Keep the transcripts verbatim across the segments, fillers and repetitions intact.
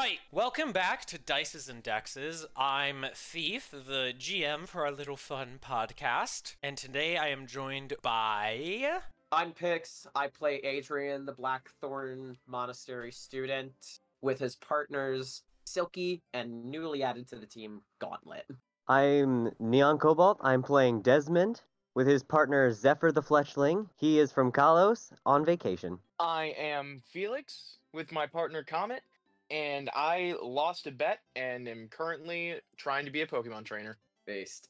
right, welcome back to Dices and Dexes. I'm Thief, the G M for our little fun podcast, and today I am joined by... I'm Pix. I play Adrian, the Blackthorn Monastery student, with his partners Silky and newly added to the team, Gauntlet. I'm Neon Cobalt. I'm playing Desmond with his partner Zephyr the Fletchling. He is from Kalos on vacation. I am Felix with my partner Comet, and I lost a bet and am currently trying to be a Pokemon trainer. Based.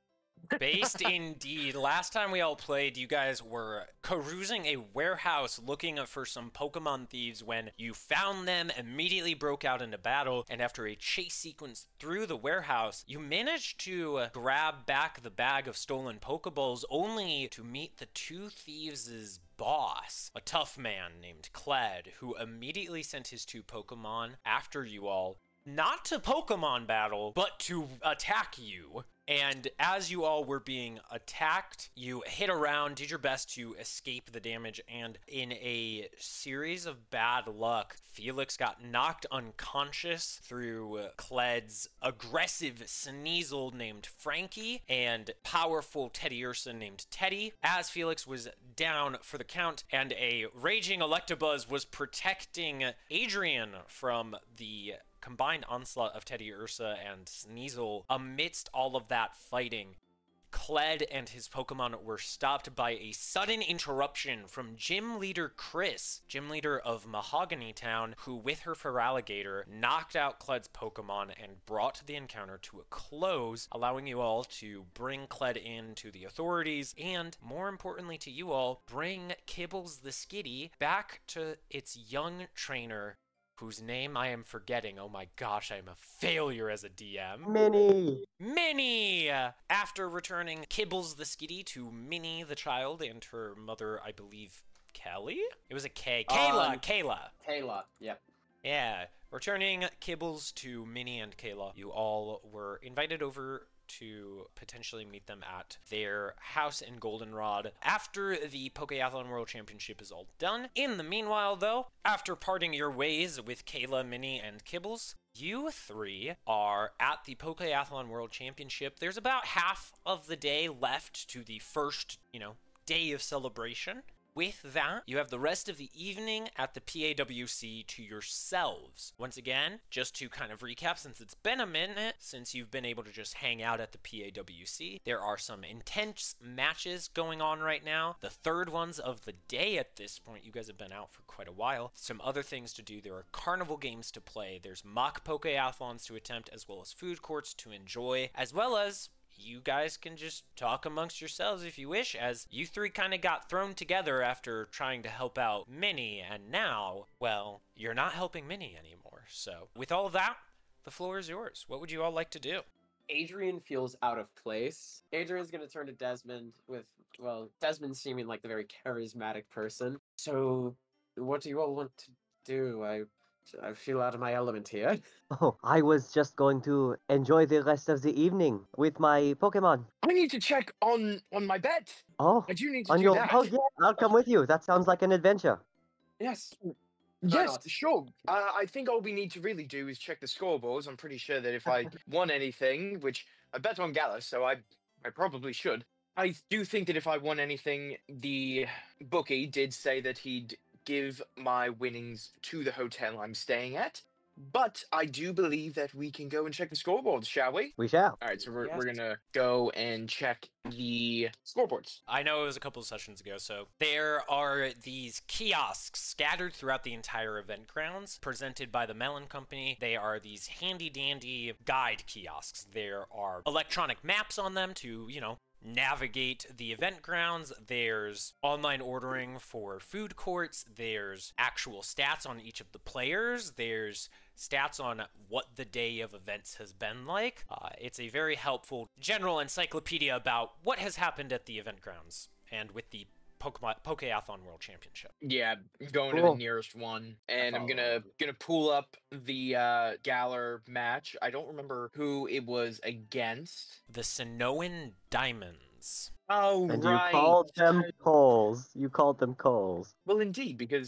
Based indeed. Last time we all played, you guys were carousing a warehouse looking for some Pokemon thieves when you found them, immediately broke out into battle, and after a chase sequence through the warehouse, you managed to grab back the bag of stolen Pokeballs only to meet the two thieves' boss, a tough man named Kled, who immediately sent his two Pokemon after you all, not to Pokemon battle, but to attack you. And as you all were being attacked, you hit around, did your best to escape the damage, and in a series of bad luck, Felix got knocked unconscious through Kled's aggressive Sneasel named Frankie and powerful Teddiursa named Teddy, as Felix was down for the count, and a raging Electabuzz was protecting Adrian from the combined onslaught of Teddiursa and Sneasel. Amidst all of that fighting, Kled and his Pokemon were stopped by a sudden interruption from Gym Leader Chris, Gym Leader of Mahogany Town, who with her Feraligatr knocked out Kled's Pokemon and brought the encounter to a close, allowing you all to bring Kled in to the authorities, and more importantly to you all, bring Kibbles the Skitty back to its young trainer, whose name I am forgetting. Oh my gosh, I am a failure as a D M. Minnie! Minnie! After returning Kibbles the Skitty to Minnie the child and her mother, I believe, Kelly? It was a K. Kayla! Um, Kayla! Kayla, yep. Yeah. Returning Kibbles to Minnie and Kayla, you all were invited over to potentially meet them at their house in Goldenrod after the Pokeathlon World Championship is all done. In the meanwhile, though, after parting your ways with Kayla, Minnie, and Kibbles, you three are at the Pokeathlon World Championship. There's about half of the day left to the first, you know, day of celebration. With that, you have the rest of the evening at the P A W C to yourselves. Once again, just to kind of recap, since it's been a minute since you've been able to just hang out at the P A W C, there are some intense matches going on right now. The third ones of the day at this point. You guys have been out for quite a while. Some other things to do. There are carnival games to play. There's mock Pokeathlons to attempt, as well as food courts to enjoy, as well as you guys can just talk amongst yourselves if you wish, as you three kind of got thrown together after trying to help out Minnie, and now, well, you're not helping Minnie anymore. So, with all of that, the floor is yours. What would you all like to do? Adrian feels out of place. Adrian's gonna turn to Desmond with, well, Desmond seeming like the very charismatic person. So, what do you all want to do? I I feel out of my element here. Oh, I was just going to enjoy the rest of the evening with my Pokemon. I need to check on on my bet. Oh, I do need to on do your... that. Oh, yeah, I'll come with you. That sounds like an adventure. Yes. Yes, not? sure. Uh, I think all we need to really do is check the scoreboards. I'm pretty sure that if I won anything, which I bet on Gallus, so I I probably should. I do think that if I won anything, the bookie did say that he'd give my winnings to the hotel I'm staying at. But I do believe that we can go and check the scoreboards, shall we? We shall. All right, so we're, Yes. we're gonna go and check the scoreboards. I know it was a couple of sessions ago, so there are these kiosks scattered throughout the entire event grounds, presented by the Melon Company. They are these handy-dandy guide kiosks. There are electronic maps on them to, you know, navigate the event grounds. There's online ordering for food courts. There's actual stats on each of the players. There's stats on what the day of events has been like. Uh, it's a very helpful general encyclopedia about what has happened at the event grounds and with the Pokemon Pokeathlon World Championship. Yeah, going to Cool. the nearest one, and I'm follow gonna along. gonna pull up the uh, Galar match. I don't remember who it was against. The Sonoan Diamonds. Oh, And right. you called them Coles. You called them Coles. Well, indeed, because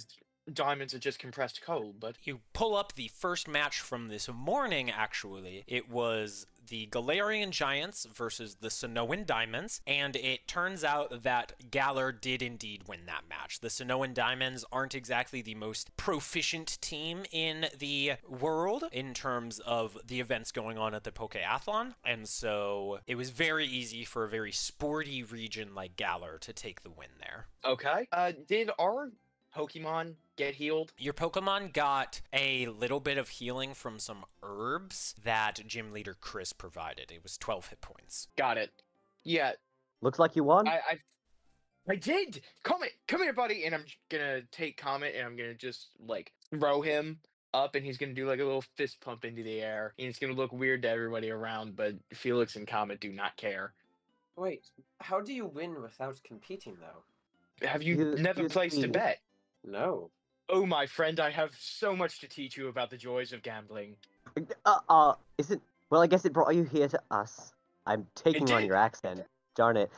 diamonds are just compressed coal, but You pull up the first match from this morning, actually. It was the Galarian Giants versus the Sonoan Diamonds, and it turns out that Galar did indeed win that match. The Sonoan Diamonds aren't exactly the most proficient team in the world in terms of the events going on at the Pokeathlon, and so it was very easy for a very sporty region like Galar to take the win there. okay. Uh, did our Pokemon get healed? Your Pokemon got a little bit of healing from some herbs that Gym Leader Chris provided. It was twelve hit points. Got it. Yeah, Looks like you won. I, I, I did. Comet, come here, buddy. And I'm j- gonna take Comet, and I'm gonna just like throw him up, and he's gonna do like a little fist pump into the air, and it's gonna look weird to everybody around. But Felix and Comet do not care. Wait, how do you win without competing though? Have you You- never you placed a see- bet? No. Oh, my friend, I have so much to teach you about the joys of gambling. Uh, uh, is it? Well, I guess it brought you here to us. I'm taking on did. your accent. Darn it.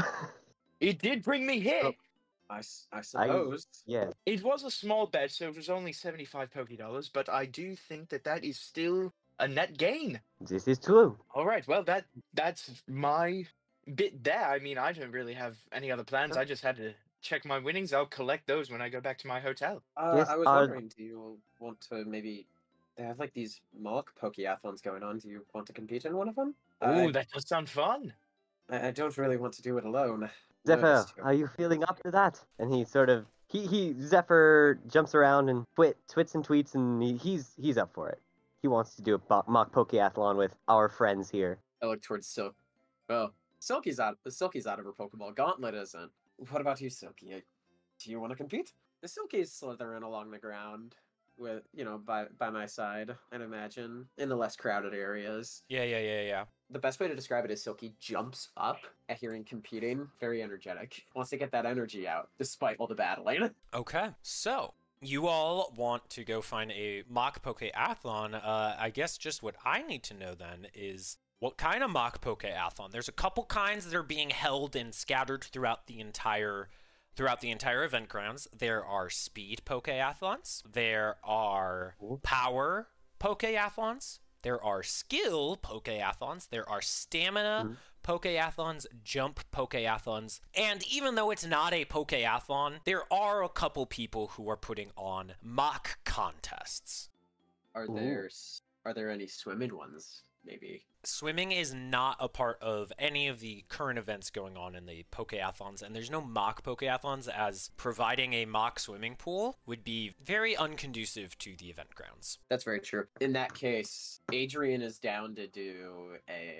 It did bring me here. Oh. I, s- I suppose. yeah. It was a small bet, so it was only seventy-five Poké Dollars, but I do think that that is still a net gain. This is true. All right, well, that that's my bit there. I mean, I don't really have any other plans. Sure. I just had to check my winnings. I'll collect those when I go back to my hotel. Uh, Yes, I was uh, wondering, do you want to maybe... They have like these mock Pokeathlons going on. Do you want to compete in one of them? Oh, I, that does sound fun. I I don't really want to do it alone. Zephyr, Noticed you. are you feeling up to that? And he sort of he he Zephyr jumps around and twit twits and tweets, and he, he's he's up for it. He wants to do a bo- mock Pokeathlon with our friends here. I look towards Silk. Well, Silky's out. The Silky's out of her Pokeball. Gauntlet isn't. What about you, Silky? Uh, Do you want to compete? The Silky's slithering along the ground, with you know by by my side. I'd imagine in the less crowded areas. Yeah, yeah, yeah, yeah. The best way to describe it is Silky jumps up at hearing competing. Very energetic. Wants to get that energy out, despite all the battling. Okay, so you all want to go find a mock Pokeathlon. Uh, I guess just what I need to know then is what kind of mock Pokeathlon. There's a couple kinds that are being held and scattered throughout the entire throughout the entire event grounds. There are speed Pokeathlons. There are Cool. power Pokeathlons. There are skill Pokeathlons. There are stamina Mhm. Pokeathlons, jump Pokeathlons, and even though it's not a Pokeathlon, there are a couple people who are putting on mock contests. Are Ooh. there s- are there any swimming ones? Maybe. Swimming is not a part of any of the current events going on in the Pokeathlons, and there's no mock Pokeathlons, as providing a mock swimming pool would be very unconducive to the event grounds. That's very true. In that case, Adrian is down to do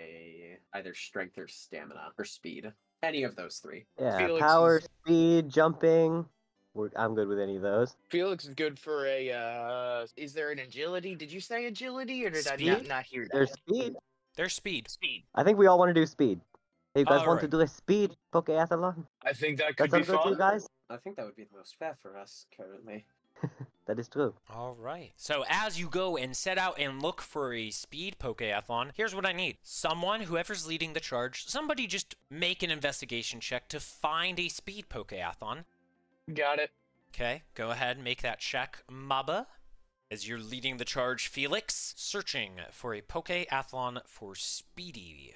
a either strength or stamina or speed. Any of those three. Yeah, Felix power, is- speed, jumping. We're, I'm good with any of those. Felix is good for a. Uh, is there an agility? Did you say agility, or did I not, Speed? not hear that? There's speed. There's speed. Speed. I think we all want to do speed. Hey, you guys All want to right. do a speed Pokeathlon? I think that That could be sounds good to you fun. guys? I think that would be the most fair for us currently. That is true. All right. So as you go and set out and look for a speed Pokeathlon, here's what I need. Someone, whoever's leading the charge, somebody just make an investigation check to find a speed Pokeathlon. Got it. Okay, go ahead and make that check, Maba. As you're leading the charge, Felix, searching for a Pokeathlon for speedy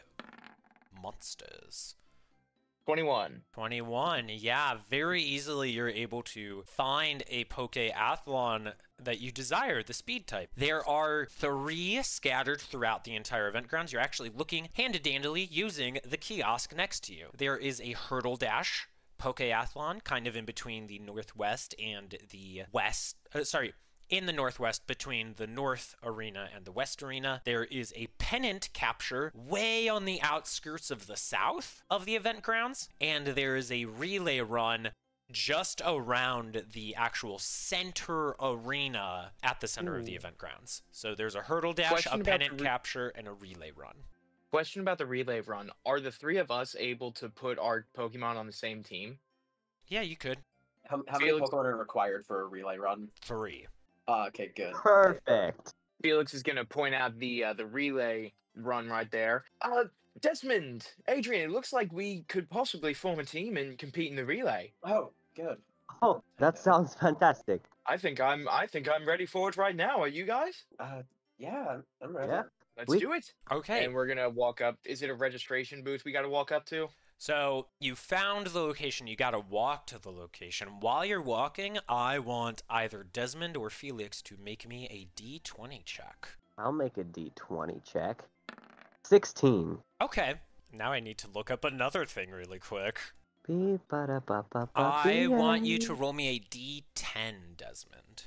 monsters. Twenty-one. twenty-one, yeah, very easily you're able to find a Pokeathlon that you desire, the speed type. There are three scattered throughout the entire event grounds. You're actually looking handy-dandily using the kiosk next to you. There is a Hurdle Dash Pokeathlon, kind of in between the northwest and the west. Uh, sorry, in the northwest between the north arena and the west arena. There is a pennant capture way on the outskirts of the south of the event grounds, and there is a relay run just around the actual center arena at the center of the Ooh. event grounds. So there's a hurdle dash, Question a about pennant the re- capture, and a relay run. Question about the relay run. Are the three of us able to put our Pokemon on the same team? Yeah, you could. How, how many Felix- Pokemon are required for a relay run? Three. Uh, okay, good. Perfect. Felix is gonna point out the uh, the relay run right there. Uh, Desmond, Adrian, it looks like we could possibly form a team and compete in the relay. Oh, good. Oh, that sounds fantastic. I think I'm I think I'm ready for it right now. Are you guys? Uh, yeah, I'm ready. Yeah. Let's We- do it. Okay. And we're gonna walk up. Is it a registration booth we gotta walk up to? So you found the location. You gotta walk to the location. While you're walking, I want either Desmond or Felix to make me a D twenty check. I'll make a D twenty check. sixteen. Okay. Now I need to look up another thing really quick. Beep, ba-da-ba-ba-ba, I want you beep. to roll me a D ten, Desmond.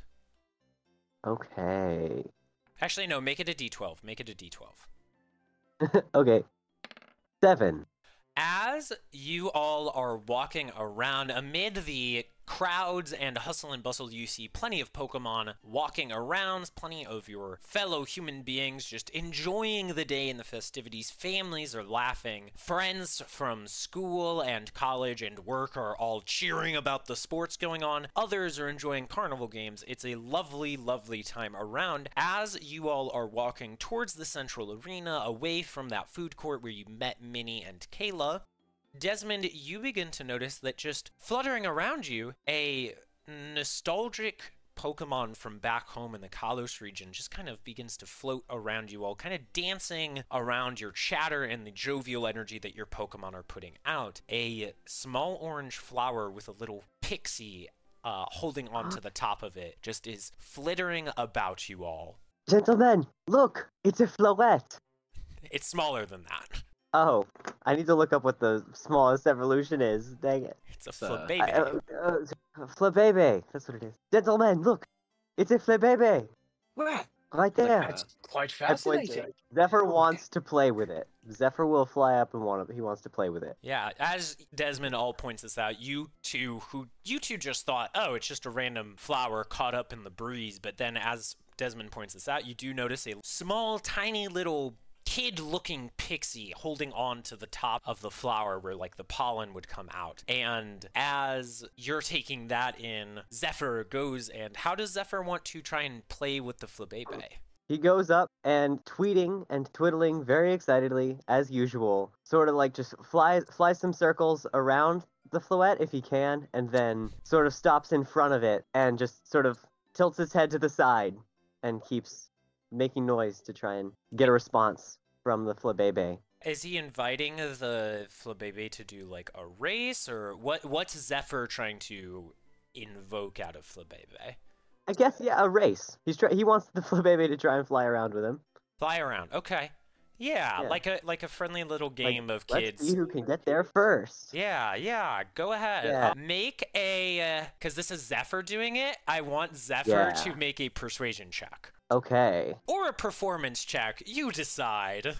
Okay. Actually, no, make it a D twelve. Make it a D twelve. Okay. Seven. As you all are walking around amid the crowds and hustle and bustle, you see plenty of Pokemon walking around, plenty of your fellow human beings just enjoying the day and the festivities. Families are laughing. Friends from school and college and work are all cheering about the sports going on. Others are enjoying carnival games. It's a lovely, lovely time around as you all are walking towards the central arena, away from that food court where you met Minnie and Kayla. Desmond, you begin to notice that just fluttering around you, a nostalgic Pokemon from back home in the Kalos region just kind of begins to float around you all, kind of dancing around your chatter and the jovial energy that your Pokemon are putting out. A small orange flower with a little pixie uh, holding onto the top of it just is flittering about you all. Gentlemen, look! It's a Floette! It's smaller than that. Oh, I need to look up what the smallest evolution is. Dang it. It's a So, Flabébé. I- uh, uh, Flabébé. That's what it is. Gentlemen, look! It's a Flabébé! What? Right It's like there! a- That's quite I point to fascinating. it. Zephyr wants to play with it. Zephyr will fly up and want to, he wants to play with it. Yeah, as Desmond all points this out, you two who you two just thought, oh, it's just a random flower caught up in the breeze, but then as Desmond points this out, you do notice a small, tiny little kid-looking pixie holding on to the top of the flower where like the pollen would come out. And as you're taking that in, Zephyr goes and how does Zephyr want to try and play with the Flabébé? He goes up and tweeting and twiddling very excitedly, as usual, sort of like just flies flies some circles around the Floette if he can, and then sort of stops in front of it and just sort of tilts his head to the side and keeps making noise to try and get a response from the Flabébé. Is he inviting the Flabébé to do like a race, or what? What's Zephyr trying to invoke out of Flabébé? I guess, yeah, a race. He's try- he wants the Flabébé to try and fly around with him. Fly around. Okay. Yeah, Yeah. like a like a friendly little Like, game of let's kids. see who can get there first. Yeah, yeah. Go ahead. Yeah. Uh, make a because this is Zephyr doing it. I want Zephyr Yeah. to make a persuasion check Okay. or a performance check. You decide.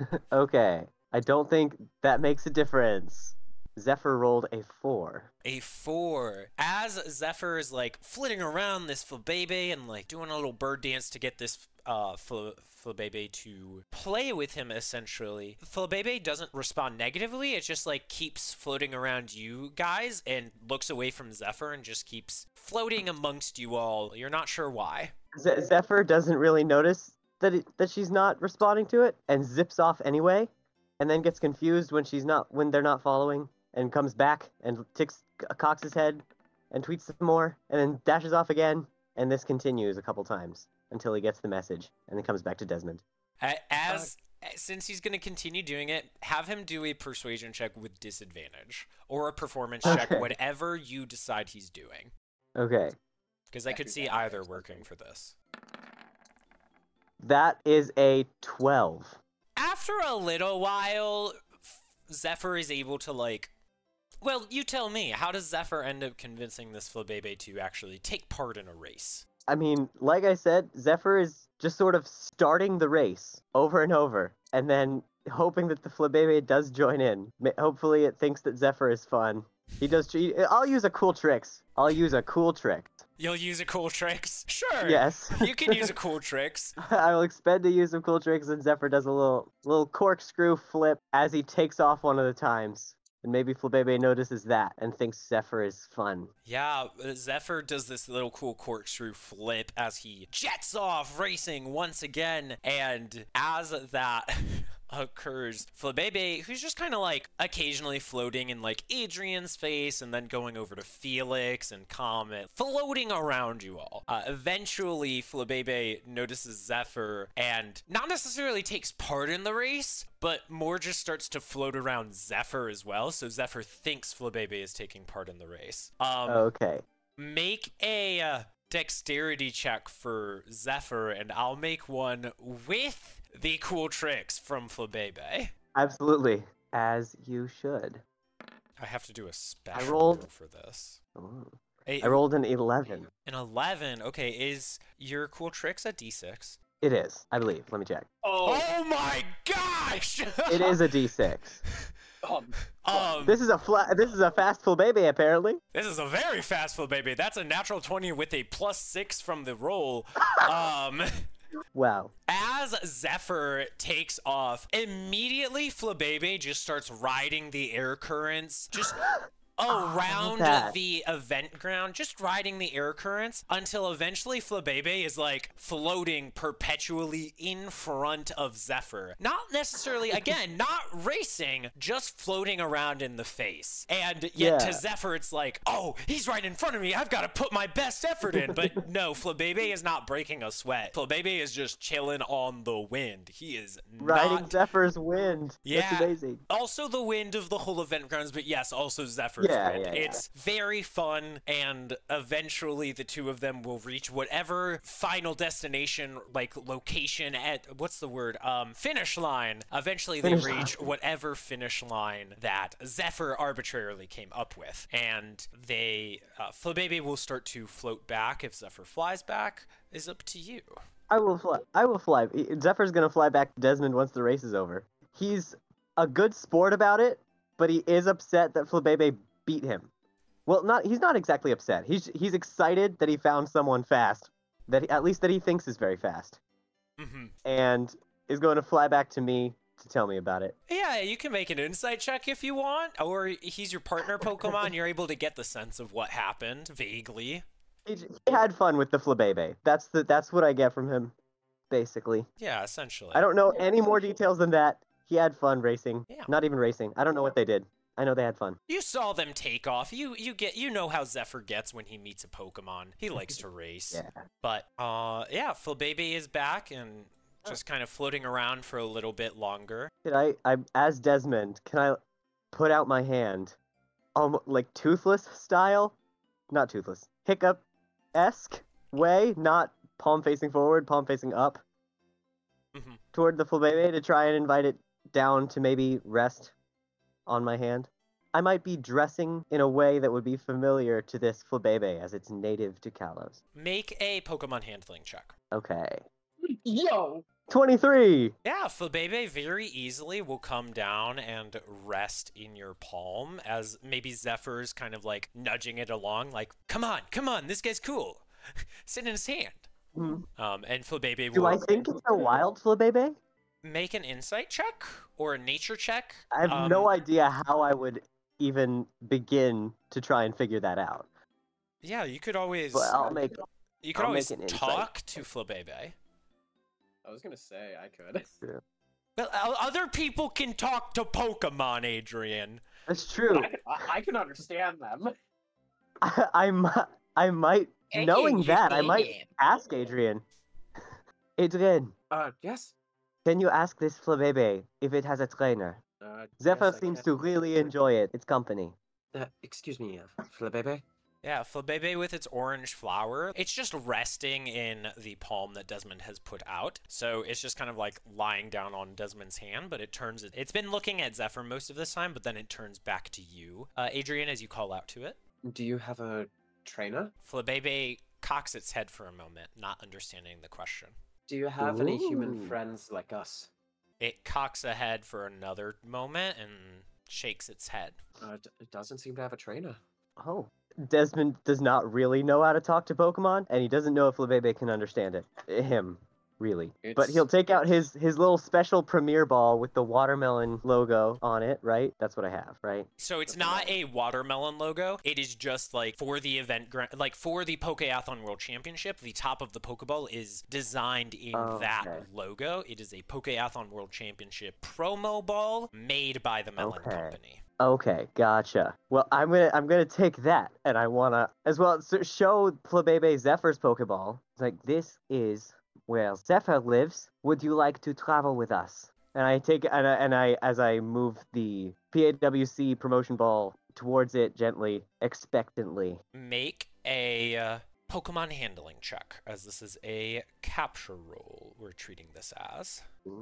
Okay. I don't think that makes a difference. Zephyr rolled a four. A four. As Zephyr is like flitting around this Flabébé and like doing a little bird dance to get this uh Fl- Flabébé to play with him, essentially. Flabébé doesn't respond negatively. It just like keeps floating around you guys and looks away from Zephyr and just keeps floating amongst you all. You're not sure why. Ze- Zephyr doesn't really notice that it, that she's not responding to it and zips off anyway, and then gets confused when she's not when they're not following, and comes back and ticks cocks his head and tweets some more, and then dashes off again, and this continues a couple times until he gets the message and then comes back to Desmond. A- As since he's going to continue doing it, have him do a persuasion check with disadvantage or a performance check, Okay. whatever you decide he's doing. Okay, Because I could see either working for this. that is a twelve. After a little while, F- Zephyr is able to like. Well, you tell me. How does Zephyr end up convincing this Flabébé to actually take part in a race? I mean, like I said, Zephyr is just sort of starting the race over and over, and then hoping that the Flabébé does join in. Ma- Hopefully, it thinks that Zephyr is fun. He does. He, I'll use a cool tricks. I'll use a cool trick. You'll use a cool tricks? Sure. Yes. You can use a cool tricks. I will expend to use some cool tricks, and Zephyr does a little little corkscrew flip as he takes off one of the times. And maybe Flabébé notices that and thinks Zephyr is fun. Yeah, uh, Zephyr does this little cool corkscrew flip as he jets off racing once again. And as that occurs, Flabebe, who's just kind of like occasionally floating in like Adrian's face and then going over to Felix and Comet, floating around you all. Uh, eventually, Flabebe notices Zephyr and not necessarily takes part in the race, but more just starts to float around Zephyr as well. So Zephyr thinks Flabebe is taking part in the race. Um, Okay. Make a uh, dexterity check for Zephyr, and I'll make one with the cool tricks from Flabebe. Absolutely. As you should. I have to do a special rolled- roll for this. Ooh. A, I rolled an eleven. an eleven. Okay, is your cool tricks a d six? It is, I believe. Let me check. Oh, Oh my gosh! It is a D six. um, um, This is a fla- This is a fast full baby, apparently. This is a very fast Flabebe. That's a natural twenty with a plus six from the roll. Um, Wow. as Zephyr takes off, immediately Flabebe just starts riding the air currents, just around that. the event ground, just riding the air currents until eventually Flabebe is like floating perpetually in front of Zephyr. Not necessarily, again, not racing, just floating around in the face. And yet Yeah. to Zephyr, it's like, oh, he's right in front of me. I've got to put my best effort in. But no, Flabebe is not breaking a sweat. Flabebe is just chilling on the wind. He is Riding not. Zephyr's wind. Yeah. That's amazing. Also the wind of the whole event grounds, but yes, also Zephyr's Yeah, wind. yeah, yeah. It's very fun, and eventually the two of them will reach whatever final destination, like location at what's the word? Um, finish line. Eventually they Finish reach whatever finish line that Zephyr arbitrarily came up with, and they, uh, Flabebe will start to float back. If Zephyr flies back, is up to you. I will fly. I will fly. Zephyr's gonna fly back to Desmond once the race is over. He's a good sport about it, but he is upset that Flabebe beat him. Well, not. He's not exactly upset. He's he's excited that he found someone fast, that he, at least that he thinks is very fast, Mm-hmm. and is going to fly back to me to tell me about it. Yeah, you can make an insight check if you want, or he's your partner Pokemon. You're able to get the sense of what happened vaguely. He, j- he had fun with the Flabebe. That's the that's what I get from him, basically. Yeah, essentially. I don't know any more details than that. He had fun racing. Yeah. Not even racing. I don't know what they did. I know they had fun. You saw them take off. You you get you know how Zephyr gets when he meets a Pokemon. He likes to race. Yeah. But uh yeah, Flabebe is back and just kind of floating around for a little bit longer. Can I, I, as Desmond, can I put out my hand, um, like Toothless style? Not Toothless. Hiccup-esque way, not palm facing forward, palm facing up, Mhm. toward the Flabebe to try and invite it down to maybe rest on my hand. I might be dressing in a way that would be familiar to this Flabebe as it's native to Kalos. Make a Pokemon handling check. Okay. yo, twenty-three! Yeah, Flabebe very easily will come down and rest in your palm as maybe Zephyr's kind of like nudging it along, like, come on, come on, this guy's cool. Sit in his hand. Hmm. Um, and Flabebe Do will I think it's a wild Flabebe? make an insight check or a nature check. I have Um, no idea how I would even begin to try and figure that out. Yeah, you could always But I'll make you could I'll always make an insight talk to Flabebe. I was gonna say I could. But o- other people can talk to Pokemon, Adrian. That's true. I, can- I, I can understand them. I, I, mi- I might, knowing that, I might ask Adrian. Adrian, Uh, yes. can you ask this Flabebe if it has a trainer? Uh, Zephyr yes, I seems can. to really enjoy it, its company. Uh, excuse me, uh, Flabebe. Yeah, Flabebe with its orange flower. It's just resting in the palm that Desmond has put out. So it's just kind of like lying down on Desmond's hand, but it turns it. It's been looking at Zephyr most of this time, but then it turns back to you, uh, Adrian, as you call out to it. Do you have a trainer? Flabebe cocks its head for a moment, not understanding the question. Do you have any Ooh. human friends like us? It cocks ahead for another moment and shakes its head. Uh, d- it doesn't seem to have a trainer. Oh. Desmond does not really know how to talk to Pokemon, and he doesn't know if Flabebe can understand it. Him. really. But It's- he'll take out his his little special Premier ball with the watermelon logo on it, right? That's what I have, right? So it's That's not about a watermelon logo. It is just like for the event, gra- like for the Pokeathlon World Championship, the top of the Pokeball is designed in Oh, that okay. logo. It is a Pokeathlon World Championship promo ball made by the Melon Okay. Company. Okay, gotcha. Well, I'm gonna I'm gonna take that, and I wanna as well so show Flabebe Zephyr's Pokeball. It's like this is where Zephyr lives. Would you like to travel with us? And I take and I, and I as I move the P A W C promotion ball towards it gently, expectantly. Make a uh, Pokemon handling check, as this is a capture roll we're treating this as.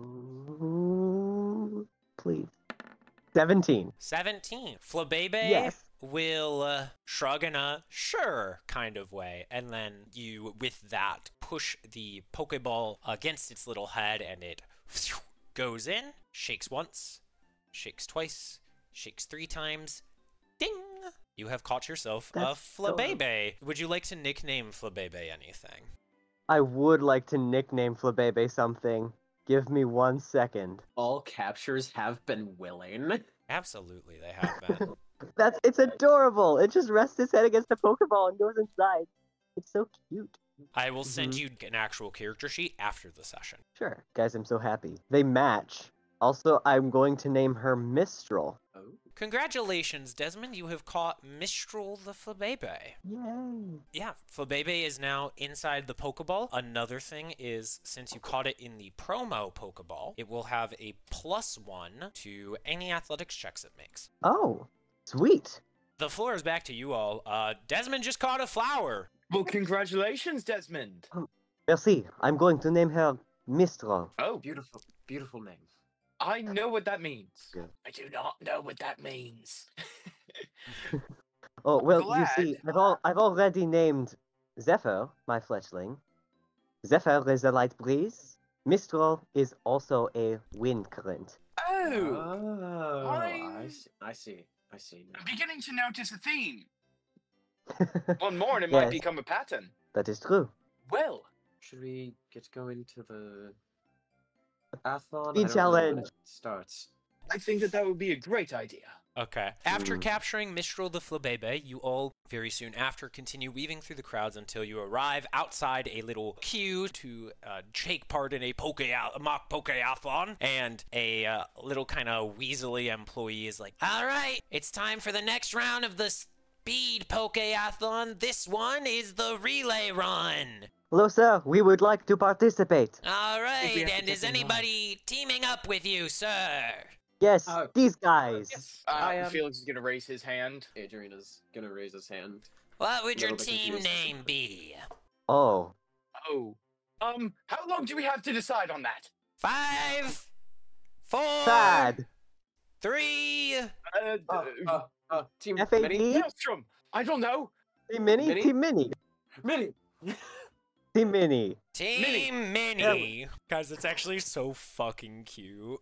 Ooh, please. Seventeen. seventeen. Flabebe Yes. will uh, shrug in a sure kind of way, and then you, with that, push the Pokeball against its little head, and it goes in, shakes once, shakes twice, shakes three times. Ding! You have caught yourself a That's so- Flabebe. Would you like to nickname Flabebe anything? I would like to nickname Flabebe something. Give me one second. All captures have been willing. Absolutely, they have been. That's it's adorable. It just rests its head against the Pokeball and goes inside. It's so cute. I will send Mhm. you an actual character sheet after the session. Sure. Guys, I'm so happy. They match. Also, I'm going to name her Mistral. Oh. Congratulations, Desmond. You have caught Mistral the Flabebe. Yay. Yeah, Flabebe is now inside the Pokeball. Another thing is, since you caught it in the promo Pokeball, it will have a plus one to any athletics checks it makes. Oh, sweet. The floor is back to you all. Uh, Desmond just caught a flower. Well, congratulations, Desmond. Merci. I'm going to name her Mistral. Oh, Beautiful, beautiful name. I know what that means. Good. I do not know what that means. Oh, well, glad. you see, I've, al- I've already named Zephyr, my fletchling. Zephyr is a light breeze. Mistral is also a wind current. Oh, Oh, I I'm- see. I see. I see. now. I'm beginning to notice a theme. One more and it might Yes. become a pattern. That is true. Well, Should we get going to the athlon? Speed I don't know when challenge. it starts. I think that that would be a great idea. Okay. After Mm. capturing Mistral the Flabebe, you all very soon after continue weaving through the crowds until you arrive outside a little queue to uh, take part in a poke a mock pokeathlon. And a uh, little kind of weaselly employee is like, "All right, it's time for the next round of the speed pokeathlon. This one is the relay run. Hello, sir. We would like to participate. All right, have to and get is in line. anybody teaming up with you, sir?" Yes, Uh, these guys. Yes. Uh, I am- Felix is going to raise his hand. Adrian is gonna raise his hand. What would your Little bit team confused. name be? Oh, Oh. Um, how long do we have to decide on that? Five, four, sad. three. Uh, Oh, uh, uh, uh, team F A Mini. D? Maelstrom. I don't know. Team Mini? Mini? Team Mini. Mini. Team Mini. Team Mini. Guys, it's actually so fucking cute.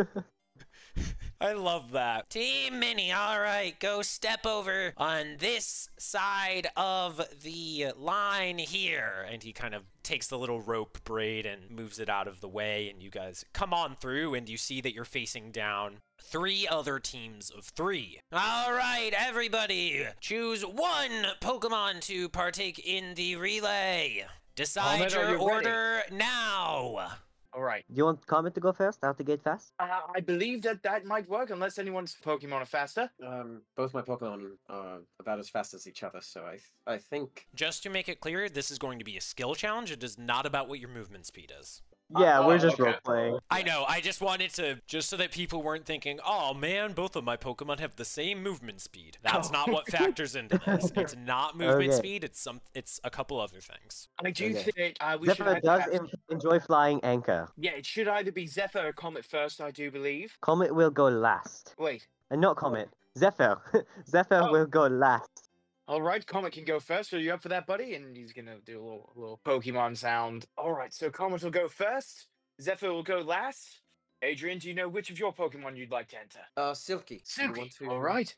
I love that. Team Mini, all right, go step over on this side of the line here. And he kind of takes the little rope braid and moves it out of the way. And you guys come on through, and you see that you're facing down three other teams of three. All right, everybody, choose one Pokemon to partake in the relay. Decide Ahmed, are your you ready? order now. All right. Do you want Comet to go first? Out the gate fast? Uh, I believe that that might work unless anyone's Pokemon are faster. Um, both my Pokemon are about as fast as each other, so I, th- I think. Just to make it clear, this is going to be a skill challenge. It is not about what your movement speed is. Yeah, oh, we're just okay. role playing. I know, I just wanted to, just so that people weren't thinking, oh man, both of my Pokemon have the same movement speed. That's not what factors into this. It's not movement Okay. speed, it's some, it's a couple other things. I do Okay. think uh, we should Zephyr either does have- en- enjoy flying anchor. Yeah, it should either be Zephyr or Comet first, I do believe. Comet will go last. Wait. And not Comet. Zephyr. Zephyr Oh. will go last. All right, Comet can go first. Are you up for that, buddy? And he's gonna do a little, little Pokemon sound. All right, so Comet will go first. Zephyr will go last. Adrian, do you know which of your Pokemon you'd like to enter? Uh, Silky. You Silky. want to- All right. Yes.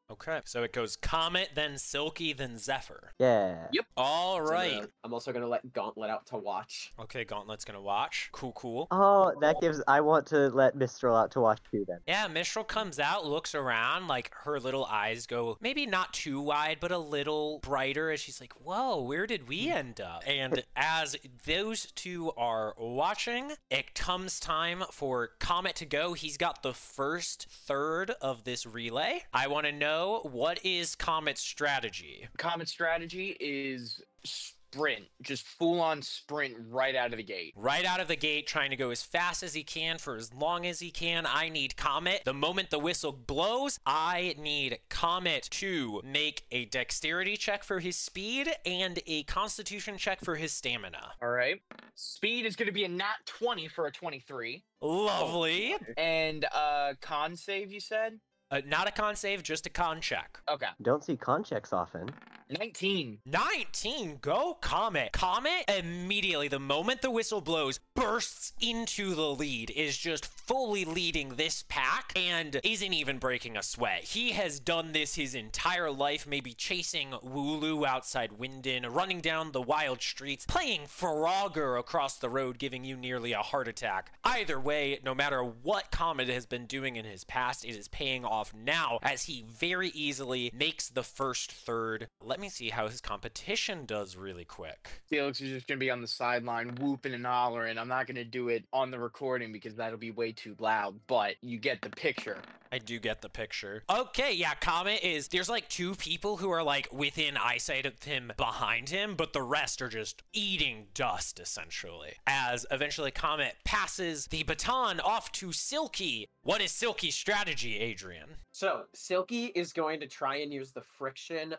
Okay, so it goes Comet, then Silky, then Zephyr. Yeah. Yep. All So right. the- I'm also gonna let Gauntlet out to watch. Okay, Gauntlet's gonna watch. Cool, cool. Oh, that gives. I want to let Mistral out to watch too. Then. Yeah, Mistral comes out, looks around, like her little eyes go maybe not too wide, but a little brighter as she's like, whoa, where did we end up? And as those two are watching, it comes time for Comet to go. He's got the first third of this relay. I want to know, what is Comet's strategy? Comet strategy is sprint, just full on sprint right out of the gate. Right out of the gate, trying to go as fast as he can for as long as he can. I need Comet. The moment the whistle blows, I need Comet to make a dexterity check for his speed and a constitution check for his stamina. All right. Speed is going to be a nat twenty for a twenty-three. Lovely. And uh con save, you said? Uh, not a con save, just a con check. Okay. Don't see con checks often. nineteen. nineteen, go Comet. Comet immediately, the moment the whistle blows, bursts into the lead, is just fully leading this pack and isn't even breaking a sweat. He has done this his entire life, maybe chasing Wooloo outside Winden, running down the wild streets, playing Frogger across the road, giving you nearly a heart attack. Either way, no matter what Comet has been doing in his past, it is paying off now as he very easily makes the first third. Let me see how his competition does really quick. Felix is just going to be on the sideline whooping and hollering. I'm not going to do it on the recording because that'll be way too loud, but you get the picture. I do get the picture. Okay, yeah, Comet is, there's like two people who are like within eyesight of him behind him, but the rest are just eating dust essentially. As eventually Comet passes the baton off to Silky. What is Silky's strategy, Adrian? So, Silky is going to try and use the friction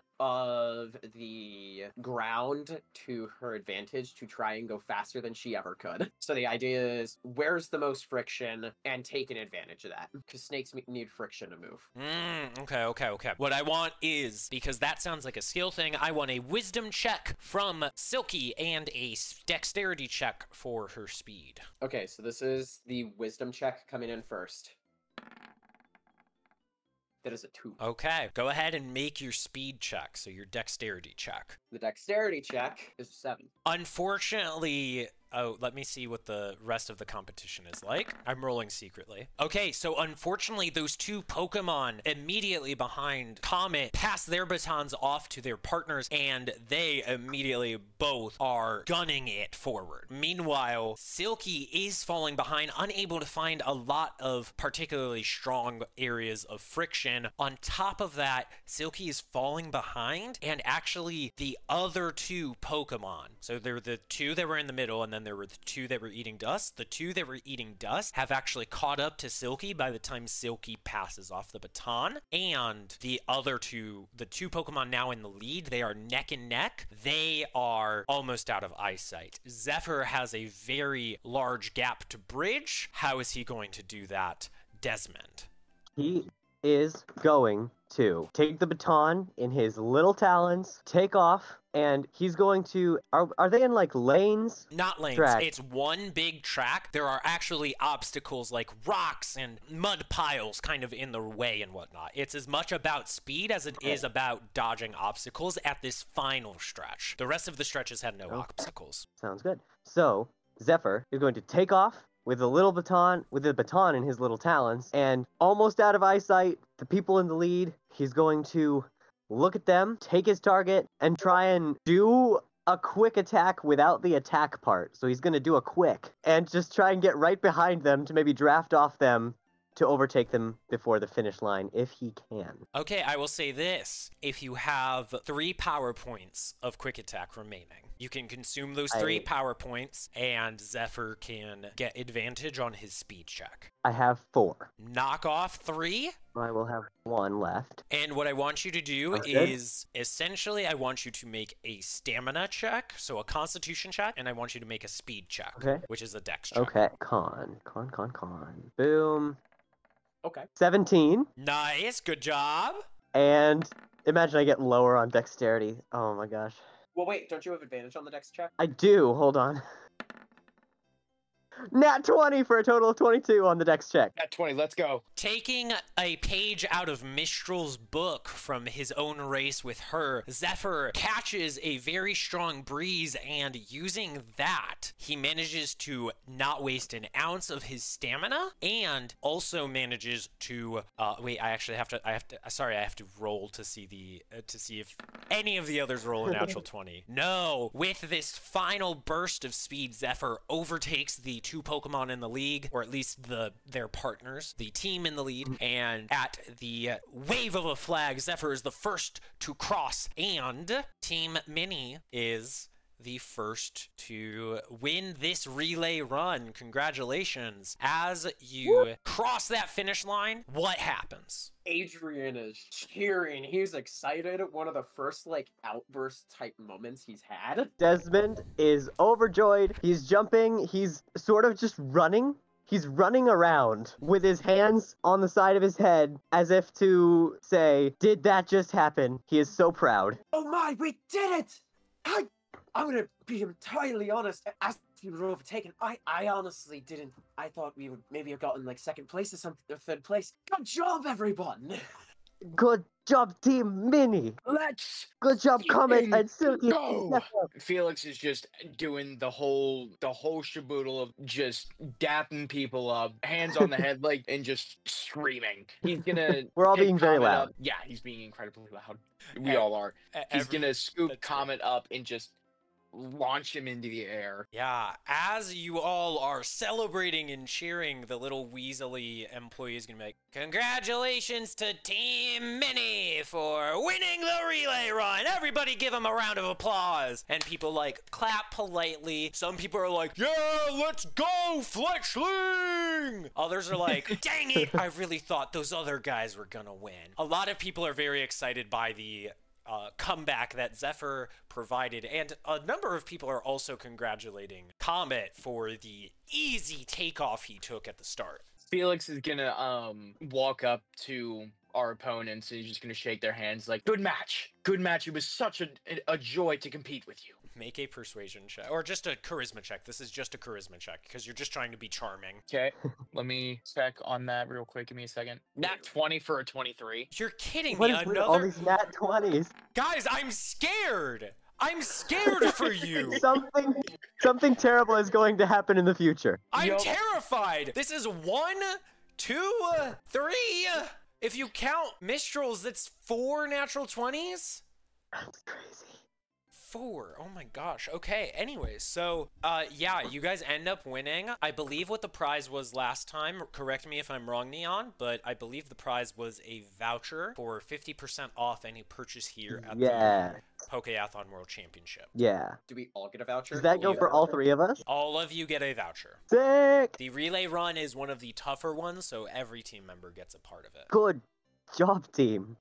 of the ground to her advantage to try and go faster than she ever could. So the idea is, where's the most friction, and take an advantage of that. Because snakes need friction to move. Mm, okay, okay, okay. What I want is, because that sounds like a skill thing, I want a wisdom check from Silky and a dexterity check for her speed. Okay, so this is the wisdom check coming in first. That is a two. Okay, go ahead and make your speed check, so your dexterity check. The dexterity check is seven. Unfortunately, oh, let me see what the rest of the competition is like. I'm rolling secretly. Okay, so unfortunately, those two Pokemon immediately behind Comet pass their batons off to their partners, and they immediately both are gunning it forward. Meanwhile, Silky is falling behind, unable to find a lot of particularly strong areas of friction. On top of that, Silky is falling behind, and actually the other two Pokemon, so they're the two that were in the middle, and then there were the two that were eating dust. The two that were eating dust have actually caught up to Silky by the time Silky passes off the baton. And the other two, the two Pokemon now in the lead, they are neck and neck. They are almost out of eyesight. Zephyr has a very large gap to bridge. How is he going to do that, Desmond? He is going to take the baton in his little talons, take off, and he's going to... Are, are they in, like, lanes? Not lanes. Track. It's one big track. There are actually obstacles like rocks and mud piles kind of in the way and whatnot. It's as much about speed as it Okay. is about dodging obstacles at this final stretch. The rest of the stretches had no Okay. obstacles. Sounds good. So, Zephyr is going to take off with a little baton, with a baton in his little talons, and almost out of eyesight, the people in the lead, he's going to look at them, take his target, and try and do a quick attack without the attack part. So he's going to do a quick, and just try and get right behind them to maybe draft off them to overtake them before the finish line, if he can. Okay, I will say this. If you have three power points of quick attack remaining, you can consume those three I- power points, and Zephyr can get advantage on his speed check. I have four. Knock off three. I will have one left. And what I want you to do Sounds good. is, essentially, I want you to make a stamina check, so a constitution check, and I want you to make a speed check, Okay. which is a dex check. Okay. Con. Con, con, con. Boom. Okay. seventeen. Nice, good job. And imagine I get lower on dexterity. Oh my gosh. Well, wait, don't you have advantage on the dex check? I do. Hold on. Nat twenty for a total of twenty-two on the dex check. At twenty, let's go. Taking a page out of Mistral's book from his own race with her, Zephyr catches a very strong breeze, and using that, he manages to not waste an ounce of his stamina, and also manages to uh wait I actually have to I have to sorry I have to roll to see the uh, to see if any of the others roll a natural twenty. No, with this final burst of speed, Zephyr overtakes the two Pokemon in the league, or at least the their partners, the team in the lead, and at the wave of a flag, Zephyr is the first to cross, and Team Mini is the first to win this relay run. Congratulations. As you Woo. cross that finish line, what happens? Adrian is cheering. He's excited. One of the first, like, outburst type moments he's had. Desmond is overjoyed. He's jumping. He's sort of just running. He's running around with his hands on the side of his head as if to say, did that just happen? He is so proud. Oh my, we did it! I, I'm gonna be entirely honest. As we were overtaken, I, I honestly didn't. I thought we would maybe have gotten like second place or something, or third place. Good job, everyone! Good job, Team Mini. Let's Good job, Comet and Silky. go. Felix is just doing the whole the whole shaboodle of just dapping people up, hands on the head, like, and just screaming. He's gonna. We're all pick being very Comet loud. up. Yeah, he's being incredibly loud. We E- all are. E- He's every- gonna scoop that's Comet up and just launch him into the air. Yeah, as you all are celebrating and cheering, the little Weasley employee is gonna be like, congratulations to Team Mini for winning the relay run. Everybody give him a round of applause. And people, like, clap politely. Some people are like, yeah, let's go, Fletchling! Others are like, dang it, I really thought those other guys were gonna win. A lot of people are very excited by the Uh, comeback that Zephyr provided, and a number of people are also congratulating Comet for the easy takeoff he took at the start. Felix is gonna um walk up to our opponents and he's just gonna shake their hands like, good match, good match. It was such a a joy to compete with you. Make a persuasion check, or just a charisma check. This is just a charisma check, because you're just trying to be charming. Okay, let me check on that real quick. Give me a second. Nat twenty for a twenty-three. You're kidding What me, is with all another... these nat twenties? Guys, I'm scared! I'm scared for you! Something, something terrible is going to happen in the future. I'm Yup. terrified! This is one, two, three... If you count Mistrals, that's four natural twenties? That's crazy. Four. Oh my gosh. Okay. Anyways, so uh yeah, you guys end up winning. I believe what the prize was last time. Correct me if I'm wrong, Neon, but I believe the prize was a voucher for fifty percent off any purchase here at Yeah. the Pokeathlon World Championship. Yeah. Do we all get a voucher? Does that go You- for all three of us? All of you get a voucher. Sick. The relay run is one of the tougher ones, so every team member gets a part of it. Good job, team.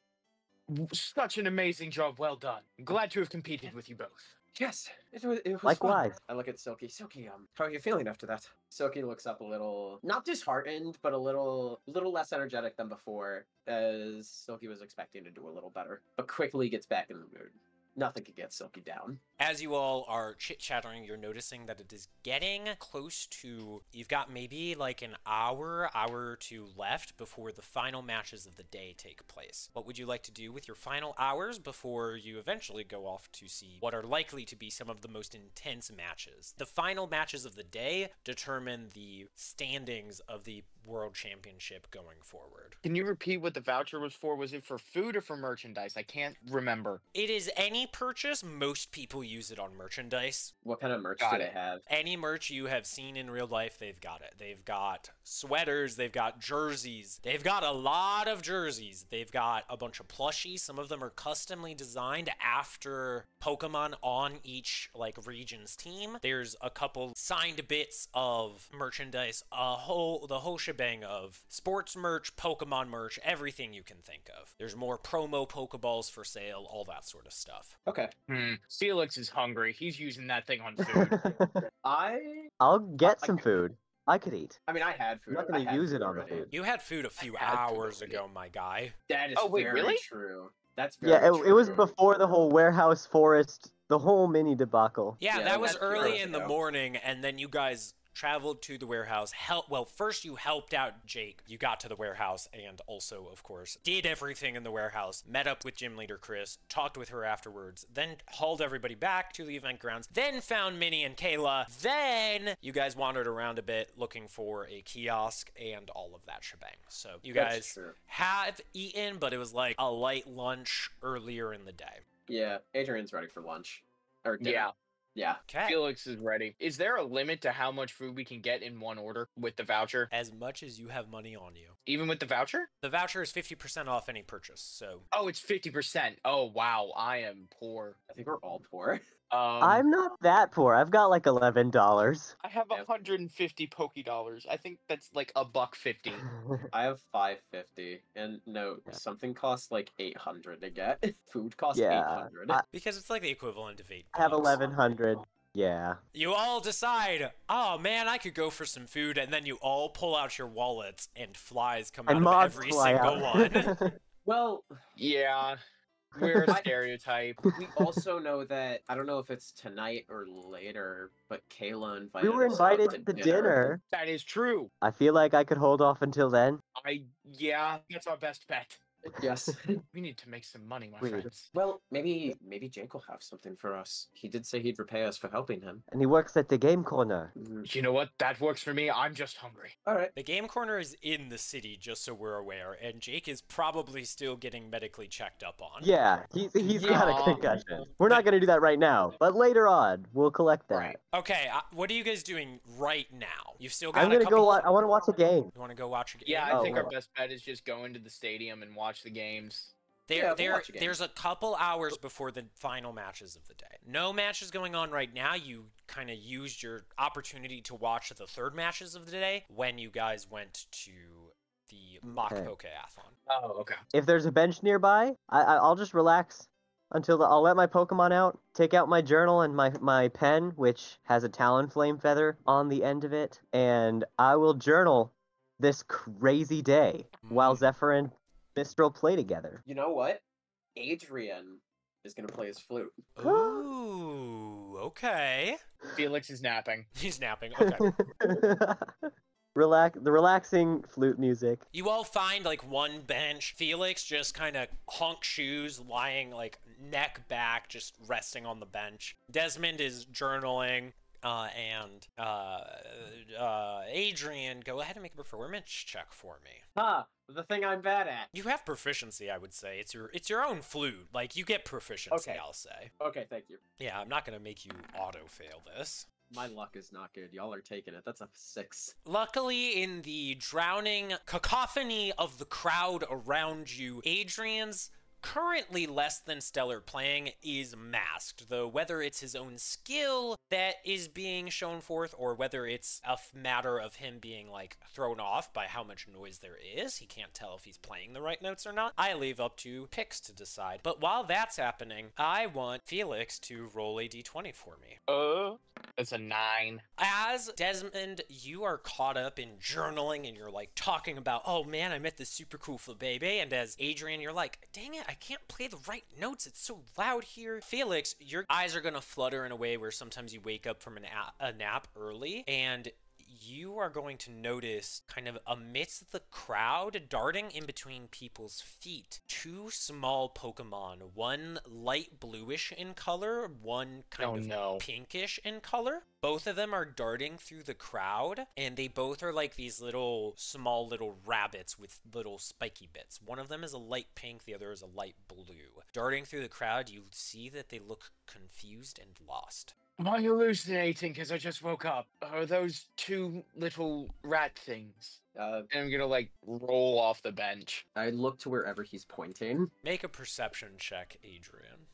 Such an amazing job. Well done. Glad to have competed with you both. Yes, it was. It was fun. Likewise. I look at Silky. Silky, um, how are you feeling after that? Silky looks up a little, not disheartened, but a little, little less energetic than before, as Silky was expecting to do a little better, but quickly gets back in the mood. Nothing can get Silky down. As you all are chit-chattering, you're noticing that it is getting close to... You've got maybe like an hour, hour or two left before the final matches of the day take place. What would you like to do with your final hours before you eventually go off to see what are likely to be some of the most intense matches? The final matches of the day determine the standings of the World Championship going forward. Can you repeat what the voucher was for? Was it for food or for merchandise? I can't remember. It is any purchase. Most people use it on merchandise. What kind of merch Got do they it. have? Any merch you have seen in real life, they've got it. They've got sweaters, they've got jerseys, they've got a lot of jerseys, they've got a bunch of plushies. Some of them are customly designed after Pokemon on each like region's team. There's a couple signed bits of merchandise, a whole the whole shebang of sports merch, Pokemon merch, everything you can think of. There's more promo Pokeballs for sale, all that sort of stuff. Okay. Hmm. Felix is hungry. He's using that thing on food. I, I'll get I some could- food. I could eat. I mean, I had food. I'm not I gonna had use it food on the already. food. You had food a few had food hours already. ago, my guy. That is Oh, wait, very really? true. That's very Yeah, it, it was true. before the whole warehouse forest, the whole mini debacle. Yeah, Yeah, that was that's two early hours in the ago. morning, and then you guys traveled to the warehouse. Help. Well, first you helped out Jake. You got to the warehouse and also, of course, did everything in the warehouse. Met up with gym leader Chris, talked with her afterwards, then hauled everybody back to the event grounds, then found Minnie and Kayla. Then you guys wandered around a bit looking for a kiosk and all of that shebang. So you That's guys true. have eaten, but it was like a light lunch earlier in the day. Yeah, Adrian's ready for lunch. Or dinner. Yeah. Yeah. Okay. Felix is ready. Is there a limit to how much food we can get in one order with the voucher? As much as you have money on you. Even with the voucher? The voucher is fifty percent off any purchase, so Oh, it's fifty percent. Oh, wow. I am poor. I think we're all poor. Um, I'm not that poor. I've got like eleven dollars. I have Yeah. one hundred fifty Poke Dollars. I think that's like a buck fifty. I have five fifty. And no, Yeah. something costs like eight hundred to get. Food costs Yeah, eight hundred. I- because it's like the equivalent of eight I have bucks. eleven hundred. Yeah. You all decide, oh man, I could go for some food, and then you all pull out your wallets, and flies come And out of mobs every fly single out. one. Well, Yeah, we're a I- stereotype. we also know that, I don't know if it's tonight or later, but Kayla invited We were us out invited to to dinner. That is true. I feel like I could hold off until then. I, yeah, that's our best bet. Yes. We need to make some money, my We- friends. Well, maybe maybe Jake will have something for us. He did say he'd repay us for helping him. And he works at the game corner. Mhm. You know what? That works for me. I'm just hungry. All right. The game corner is in the city, just so we're aware, and Jake is probably still getting medically checked up on. Yeah, he's, he's got a Yeah. concussion. We're not going to do that right now, but later on, we'll collect that. Right. Okay, uh, what are you guys doing right now? You've still got I'm a going to couple... go, wa- I want to watch a game. You want to go watch a game? Yeah, I Oh, think our well. best bet is just go into the stadium and watch the games. There, Yeah, we'll there, watch a game. there's a couple hours before the final matches of the day. No matches going on right now. You kind of used your opportunity to watch the third matches of the day when you guys went to the mock Okay. Pokeathon. Oh, okay. If there's a bench nearby, I, I, I'll just relax until the, I'll let my Pokemon out, take out my journal and my, my pen, which has a Talonflame feather on the end of it, and I will journal this crazy day while Mm. Zephyr and Mistral play together. You know what? Adrian is gonna play his flute. Ooh, okay. Felix is napping. He's napping. Okay. Relax, the relaxing flute music. You all find like one bench. Felix just kind of honk shoes, lying like neck back, just resting on the bench. Desmond is journaling. Uh, and uh, uh, Adrian, go ahead and make a performance check for me. Ha! The thing I'm bad at. You have proficiency, I would say. It's your it's your own flute. Like you get proficiency, Okay. I'll say. Okay, thank you. Yeah, I'm not gonna make you auto fail this. My luck is not good. Y'all are taking it. That's a six. Luckily, in the drowning cacophony of the crowd around you, Adrian's currently less than stellar playing is masked, though whether it's his own skill that is being shown forth or whether it's a f- matter of him being like thrown off by how much noise there is, he can't tell if he's playing the right notes or not. I leave up to Pix to decide. But while that's happening, I want Felix to roll a d twenty for me. Uh, that's a nine. As Desmond, you are caught up in journaling and you're like talking about, oh man, I met this super cool baby. And as Adrian, you're like, dang it, I can't play the right notes. It's so loud here. Felix, your eyes are going to flutter in a way where sometimes you wake up from an a-, a nap early and you are going to notice kind of amidst the crowd darting in between people's feet two small Pokemon, one light bluish in color, one kind Oh, of no. pinkish in color. Both of them are darting through the crowd, and they both are like these little, small little rabbits with little spiky bits. One of them is a light pink, the other is a light blue. Darting through the crowd, you see that they look confused and lost. Am I hallucinating because I just woke up? Are those two little rat things? Uh, And I'm gonna like roll off the bench. I look to wherever he's pointing. Make a perception check, Adrian.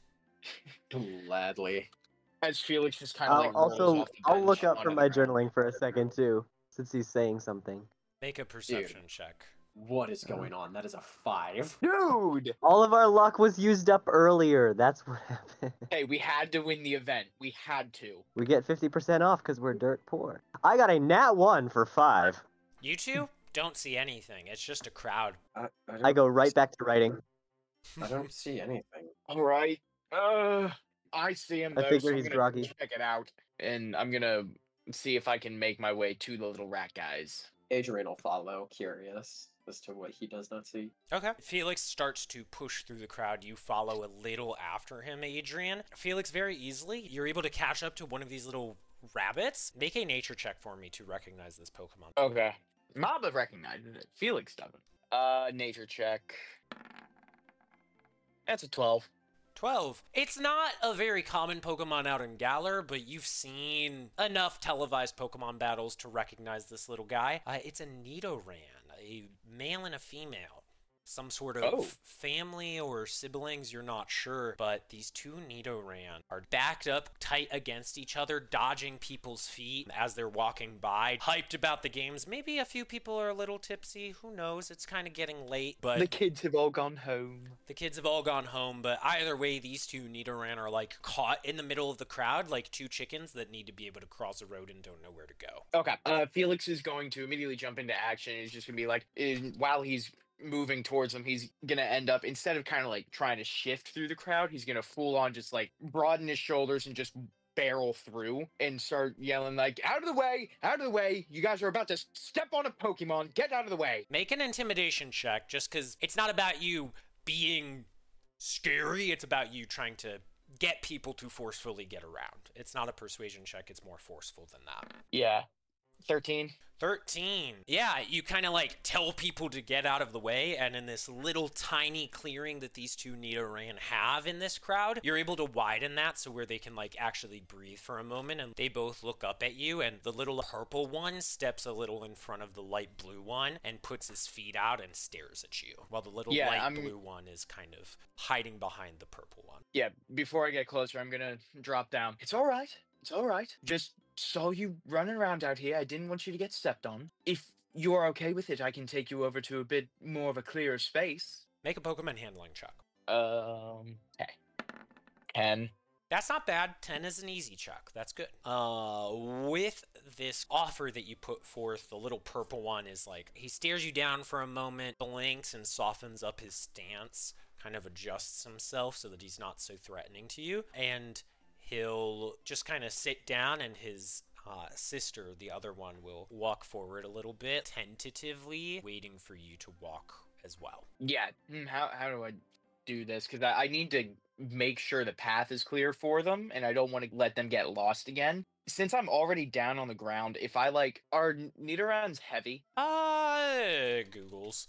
Gladly. As Felix just kind of I'll like rolls also, off the I'll look bench up from onto my the ground. journaling for a second too, since he's saying something. Make a perception check. What is going on? That is a five. Dude! All of our luck was used up earlier. That's what happened. Hey, we had to win the event. We had to. We get fifty percent off because we're dirt poor. I got a nat one for five. You two don't see anything. It's just a crowd. I, I, don't, I go right back to writing. I don't see anything. All right. Uh, I see him I though, figure so I'm he's gonna groggy. check it out, and I'm gonna see if I can make my way to the little rat guys. Adrian will follow, curious as to what he does not see. Okay. Felix starts to push through the crowd. You follow a little after him, Adrian. Felix, very easily, you're able to catch up to one of these little rabbits. Make a nature check for me to recognize this Pokemon. Okay. Maba recognizes it. Felix doesn't. Uh, nature check. That's a twelve. twelve. It's not a very common Pokemon out in Galar, but you've seen enough televised Pokemon battles to recognize this little guy. Uh, it's a Nidoran, a male and a female. Some sort of Oh. family or siblings, you're not sure, but these two Nidoran are backed up tight against each other, dodging people's feet as they're walking by, hyped about the games. Maybe a few people are a little tipsy, who knows? It's kind of getting late, but The kids have all gone home. the kids have all gone home, but either way, these two Nidoran are like caught in the middle of the crowd, like two chickens that need to be able to cross a road and don't know where to go. Okay. Uh, Felix is going to immediately jump into action. He's just gonna be like, in, while he's moving towards them, he's gonna end up, instead of kind of like trying to shift through the crowd, he's gonna full on just like broaden his shoulders and just barrel through and start yelling like, out of the way, out of the way, you guys are about to step on a Pokemon, get out of the way. Make an intimidation check, just because it's not about you being scary, it's about you trying to get people to forcefully get around. It's not a persuasion check, it's more forceful than that. Yeah. thirteen. thirteen. Yeah, you kind of like tell people to get out of the way, and in this little tiny clearing that these two Nidoran have in this crowd, you're able to widen that so where they can like actually breathe for a moment, and they both look up at you, and the little purple one steps a little in front of the light blue one and puts his feet out and stares at you, while the little Yeah, light I'm- blue one is kind of hiding behind the purple one. Yeah, before I get closer, I'm gonna drop down. It's all right. It's all right. Just saw you running around out here. I didn't want you to get stepped on. If you're okay with it, I can take you over to a bit more of a clearer space. Make a Pokemon handling check. Um, okay. ten. That's not bad. ten is an easy check. That's good. Uh, with this offer that you put forth, the little purple one is like, he stares you down for a moment, blinks and softens up his stance, kind of adjusts himself so that he's not so threatening to you, and he'll just kind of sit down, and his uh, sister, the other one, will walk forward a little bit, tentatively, waiting for you to walk as well. Yeah. hmm, How how do I do this? Because I, I need to make sure the path is clear for them, and I don't want to let them get lost again. Since I'm already down on the ground, if I like, are Nidorans heavy? Uh, Googles.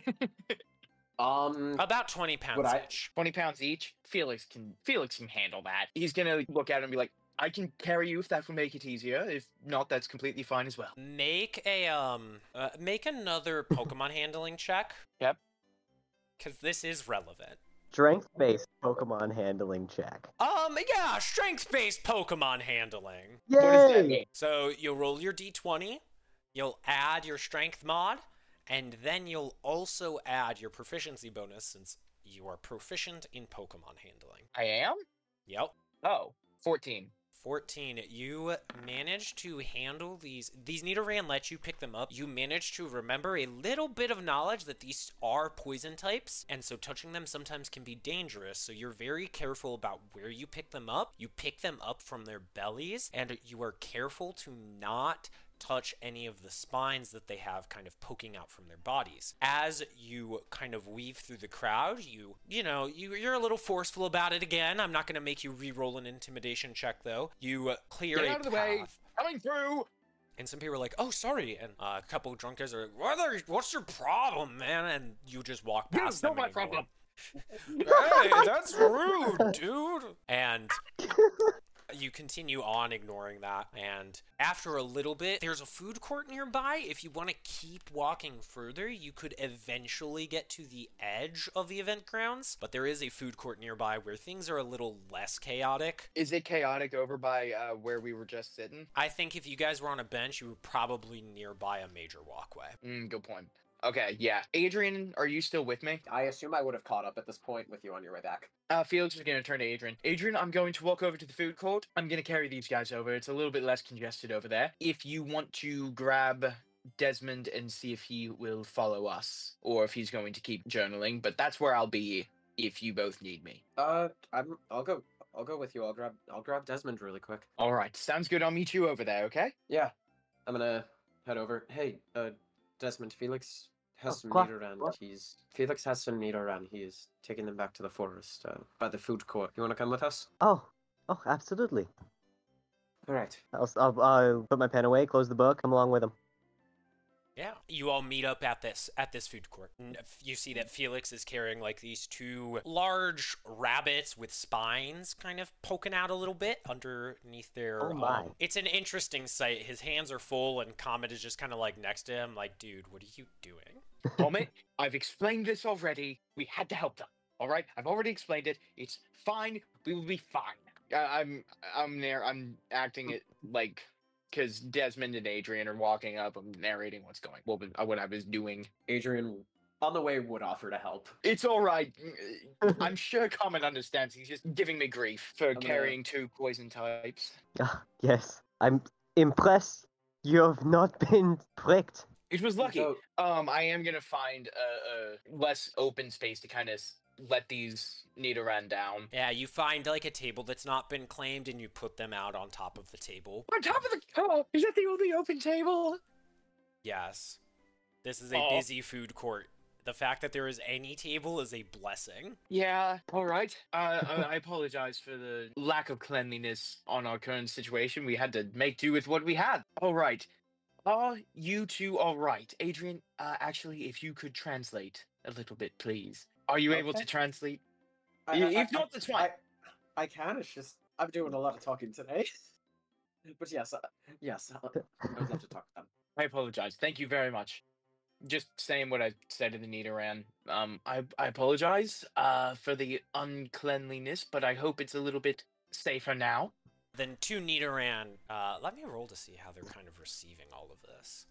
Um, About twenty pounds Would I- each. twenty pounds each. Felix can Felix can handle that. He's gonna look at it and be like, I can carry you if that will make it easier. If not, that's completely fine as well. Make a um uh, make another Pokemon handling check. Yep. Cuz this is relevant. Strength-based Pokemon handling check. Um yeah, strength-based Pokemon handling. Yay! What does that mean? So you'll roll your d twenty, you'll add your strength mod, and then you'll also add your proficiency bonus since you are proficient in Pokemon handling. I am? Yep. Oh, fourteen. fourteen. You managed to handle these. These Nidoran let you pick them up. You managed to remember a little bit of knowledge that these are poison types, and so touching them sometimes can be dangerous. So you're very careful about where you pick them up. You pick them up from their bellies, and you are careful to not touch any of the spines that they have kind of poking out from their bodies. As you kind of weave through the crowd, you, you know, you, you're a little forceful about it again. I'm not going to make you re-roll an intimidation check, though. You uh, clear Get a out of the path. way! Coming through! And some people are like, oh, sorry. And uh, a couple of drunk guys are like, what are, what's your problem, man? And you just walk You past know them. my and ignore problem. them. Hey, that's rude, dude. And you continue on ignoring that, and after a little bit, there's a food court nearby. If you want to keep walking further, you could eventually get to the edge of the event grounds, but there is a food court nearby where things are a little less chaotic. Is it chaotic over by uh, where we were just sitting? I think if you guys were on a bench, you were probably nearby a major walkway. Mm, good point. Okay, yeah. Adrian, are you still with me? I assume I would have caught up at this point with you on your way back. Uh, Felix is going to turn to Adrian. Adrian, I'm going to walk over to the food court. I'm going to carry these guys over. It's a little bit less congested over there. If you want to grab Desmond and see if he will follow us, or if he's going to keep journaling, but that's where I'll be if you both need me. Uh, I'm. I'll go. I'll go with you. I'll grab I'll grab Desmond really quick. All right, sounds good. I'll meet you over there. Okay. Yeah, I'm gonna head over. Hey, uh, Desmond, Felix has Oh, some quoi? Nidoran. What? He's Felix has some Nidoran. He's taking them back to the forest uh, by the food court. You want to come with us? Oh, oh, absolutely. All right. I'll, I'll, I'll put my pen away, close the book, come along with him. Yeah, you all meet up at this at this food court. N- You see that Felix is carrying like these two large rabbits with spines kind of poking out a little bit underneath their Oh my. um, it's an interesting sight. His hands are full and Comet is just kind of like next to him like, "Dude, what are you doing?" Comet, I've explained this already. We had to help them. All right, I've already explained it. It's fine. We will be fine. I, I'm I'm there. I'm acting it like because Desmond and Adrian are walking up. I'm narrating what's going, what, was- what I was doing. Adrian, on the way, would offer to help. It's all right. I'm sure Comet understands. He's just giving me grief for gonna- carrying two poison types. Ah, yes, I'm impressed you have not been pricked. It was lucky. So, Um, I am gonna find a, a less open space to kind of let these Nidoran down. Yeah, you find like a table that's not been claimed and you put them out on top of the table. On top of the oh, is that the only open table? Yes. This is a Oh. busy food court. The fact that there is any table is a blessing. Yeah. All right. Uh, I I apologize for the lack of cleanliness on our current situation. We had to make do with what we had. All right. Are you two all right, Adrian? Uh, actually, if you could translate a little bit, please. Are you able to Okay. translate? I, I- I- if I- not, that's fine. I, I can. It's just I'm doing a lot of talking today. But yes, uh, yes, uh, I would love to talk to them. I apologize. Thank you very much. Just saying what I said in the Nidoran. Um, I I apologize uh for the uncleanliness, but I hope it's a little bit safer now. Then two Nidoran, uh, let me roll to see how they're kind of receiving all of this.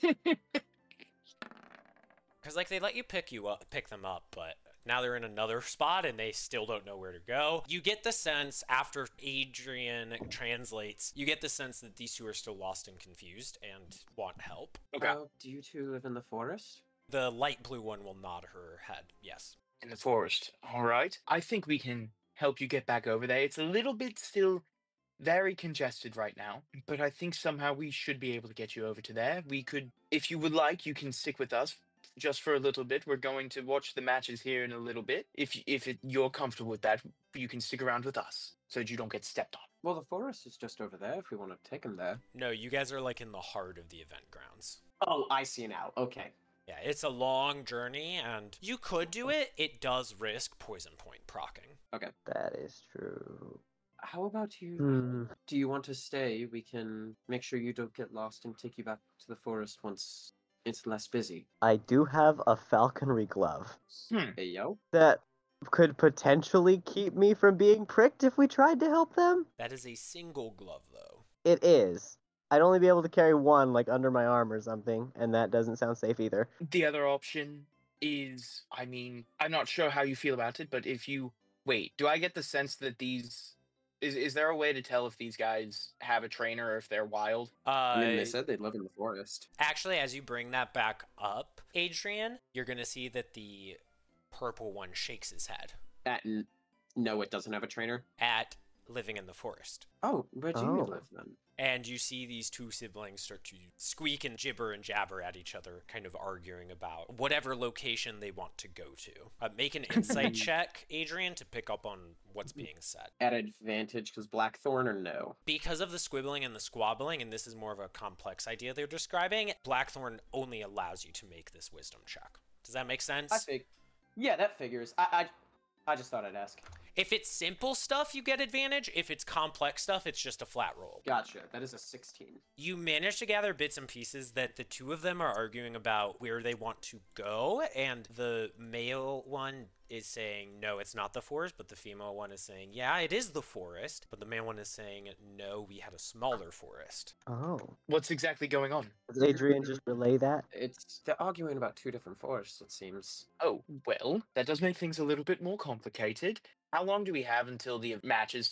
Because like they let you pick you up, pick them up, but now they're in another spot and they still don't know where to go. You get the sense after Adrian translates, you get the sense that these two are still lost and confused and want help. Okay. Uh, do you two live in the forest? The light blue one will nod her head. Yes. In the forest. All right. I think we can help you get back over there. It's a little bit still very congested right now, but I think somehow we should be able to get you over to there. We could, if you would like, you can stick with us just for a little bit. We're going to watch the matches here in a little bit. If y- if it, you're comfortable with that, you can stick around with us so that you don't get stepped on. Well, the forest is just over there. If we want to take him there. No, you guys are like in the heart of the event grounds. Oh, I see now. Okay. Yeah, it's a long journey and you could do it. It does risk poison point procking. That is true. How about you? Hmm. Do you want to stay? We can make sure you don't get lost and take you back to the forest once it's less busy. I do have a falconry glove Hmm. Hey, yo. that could potentially keep me from being pricked if we tried to help them. That is a single glove though. It is. I'd only be able to carry one, like under my arm or something, and that doesn't sound safe either. The other option is, I mean, I'm not sure how you feel about it, but if you wait, do I get the sense that these is is there a way to tell if these guys have a trainer or if they're wild? I mean, Uh, they said they'd live in the forest. Actually, as you bring that back up, Adrian, you're going to see that the purple one shakes his head At n- no, it doesn't have a trainer. at living in the forest. Oh, where do Oh. you live then? And you see these two siblings start to squeak and gibber and jabber at each other, kind of arguing about whatever location they want to go to. Uh, make an insight check, Adrian, to pick up on what's being said. At advantage because Blackthorn or no? Because of the squibbling and the squabbling, and this is more of a complex idea they're describing, Blackthorn only allows you to make this wisdom check. Does that make sense? I think. Yeah, that figures. I, I, I just thought I'd ask. If it's simple stuff, you get advantage. If it's complex stuff, it's just a flat roll. Gotcha. That is a sixteen. You manage to gather bits and pieces that the two of them are arguing about where they want to go, and the male one is saying, no, it's not the forest, but the female one is saying, yeah, it is the forest, but the male one is saying, no, we had a smaller forest. Oh. What's exactly going on? Does Adrian just relay that? It's they're arguing about two different forests. It seems. Oh, well, that does make things a little bit more complicated. How long do we have until the matches start?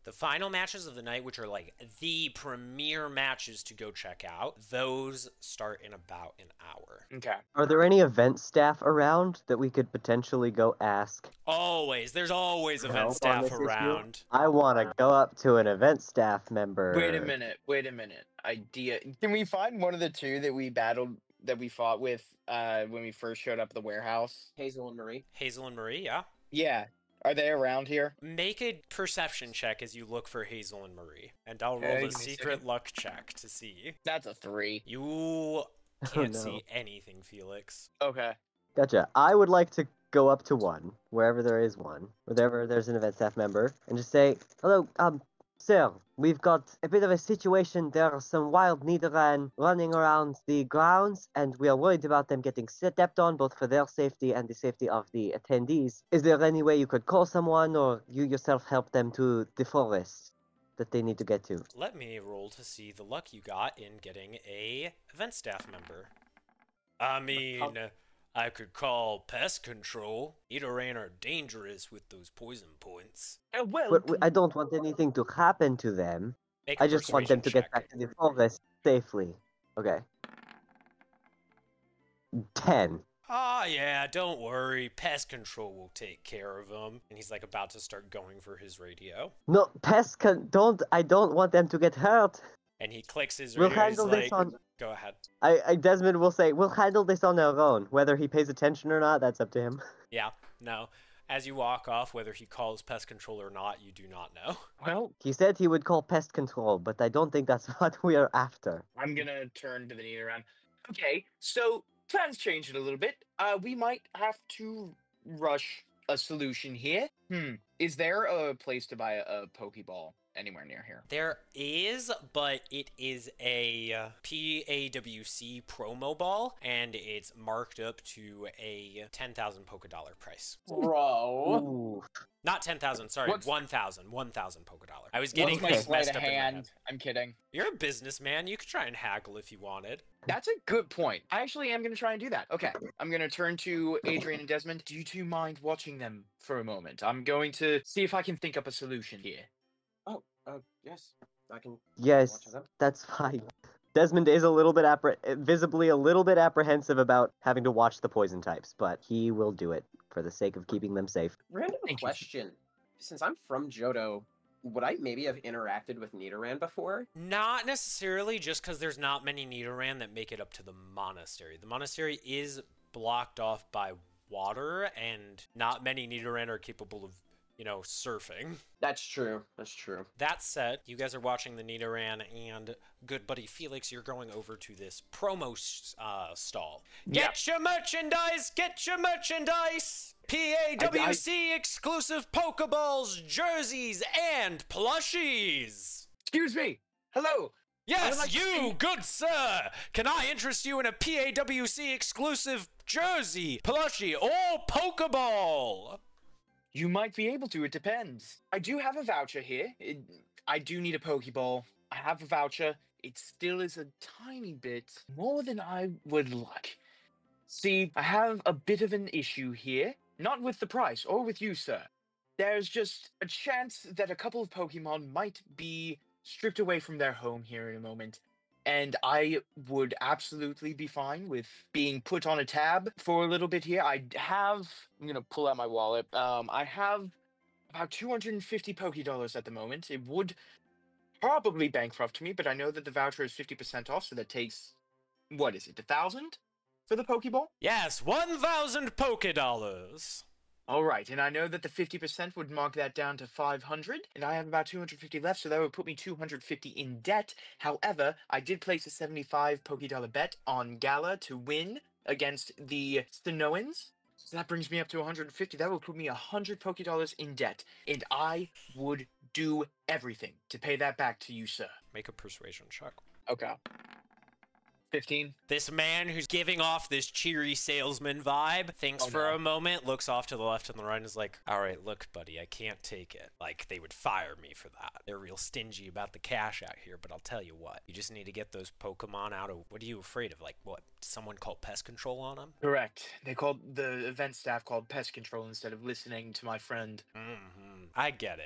The final matches of the night, which are like the premier matches to go check out, those start in about an hour. Okay. Are there any event staff around that we could potentially go ask? Always. There's always event help on staff this issue? around. I want to go up to an event staff member. Wait a minute. Wait a minute. Idea. Can we find one of the two that we battled, that we fought with uh, when we first showed up at the warehouse? Hazel and Marie. Hazel and Marie, yeah? Yeah. Are they around here? Make a perception check as you look for Hazel and Marie. And I'll roll Okay, a give me a secret second. luck check to see. That's a three. You can't no. see anything, Felix. Okay. Gotcha. I would like to go up to one, wherever there is one, wherever there's an event staff member, and just say, hello, um, sir, we've got a bit of a situation. There are some wild Nidoran running around the grounds, and we are worried about them getting stepped on, both for their safety and the safety of the attendees. Is there any way you could call someone, or you yourself help them to the forest that they need to get to? Let me roll to see the luck you got in getting a event staff member. I mean, I could call pest control. Nidoran are dangerous with those poison points. Uh, well, But we- I don't want anything to happen to them. Make a I just want them to persuasion get check. back to the forest safely. Okay. Ten. Ah, yeah, don't worry. Pest control will take care of them. And he's like about to start going for his radio. No, pests can don't. I don't want them to get hurt. And he clicks his We'll radio. He's handle this like, on. go ahead. I, I Desmond will say we'll handle this on our own. Whether he pays attention or not, that's up to him. Yeah, no. As you walk off, whether he calls pest control or not, you do not know. well, He said he would call pest control, but I don't think that's what we are after. I'm gonna turn to the Nidoran. Okay, so plans changed a little bit. Uh, we might have to rush a solution here. Hmm. Is there a place to buy a, a Pokeball anywhere near here? There is, but it is a uh, P A W C promo ball, and it's marked up to a ten thousand Poké Dollar price. Bro. Ooh. Not ten thousand, sorry, What's- one thousand. one thousand Poké Dollar. I was getting What's my things sleight messed of up in my head. hand? I'm kidding. You're a businessman. You could try and haggle if you wanted. That's a good point. I actually am going to try and do that. Okay. I'm going to turn to Adrian and Desmond. Do you two mind watching them for a moment? I'm going to see if I can think up a solution here. Oh, uh, yes. I can Yes, watch them. that's fine. Desmond is a little bit appre- visibly a little bit apprehensive about having to watch the poison types, but he will do it for the sake of keeping them safe. Random Thank you. question. Since I'm from Johto, would I maybe have interacted with Nidoran before? Not necessarily, just because there's not many Nidoran that make it up to the monastery. The monastery is blocked off by water, and not many Nidoran are capable of, you know, surfing. That's true. That's true. That said, you guys are watching the Nidoran, and good buddy Felix, you're going over to this promo s- uh, stall. Get your merchandise! Get your merchandise! P A W C exclusive Pokeballs, jerseys, and plushies! Excuse me. Hello. Yes, like to you, see- good sir! Can I interest you in a P A W C exclusive jersey, plushie, or Pokeball? You might be able to. It depends. I do have a voucher here. It, I do need a Pokeball. I have a voucher. It still is a tiny bit more than I would like. See, I have a bit of an issue here. Not with the price or with you, sir. There's just a chance that a couple of Pokemon might be stripped away from their home here in a moment. And I would absolutely be fine with being put on a tab for a little bit here. I have, I'm going to pull out my wallet. Um, I have about two hundred fifty Poké Dollars at the moment. It would probably bankrupt me, but I know that the voucher is fifty percent off, so that takes, what is it, a thousand for the Pokeball? Yes, one thousand Poké Dollars. All right, and I know that the fifty percent would mark that down to five hundred, and I have about two hundred fifty left, so that would put me two hundred fifty in debt. However, I did place a seventy-five Poké Dollar bet on Gala to win against the Stenoans, so that brings me up to one hundred fifty. That would put me one hundred Poké Dollars in debt, and I would do everything to pay that back to you, sir. Make a persuasion check. Okay. fifteen. This man who's giving off this cheery salesman vibe thinks Oh, for no. a moment, looks off to the left and the right, and is like, all right, look, buddy, I can't take it. Like, they would fire me for that. They're real stingy about the cash out here, but I'll tell you what, you just need to get those Pokemon out of, what are you afraid of? Like, what, someone called pest control on them? Correct. They called, the event staff called pest control instead of listening to my friend. Mm-hmm. I get it.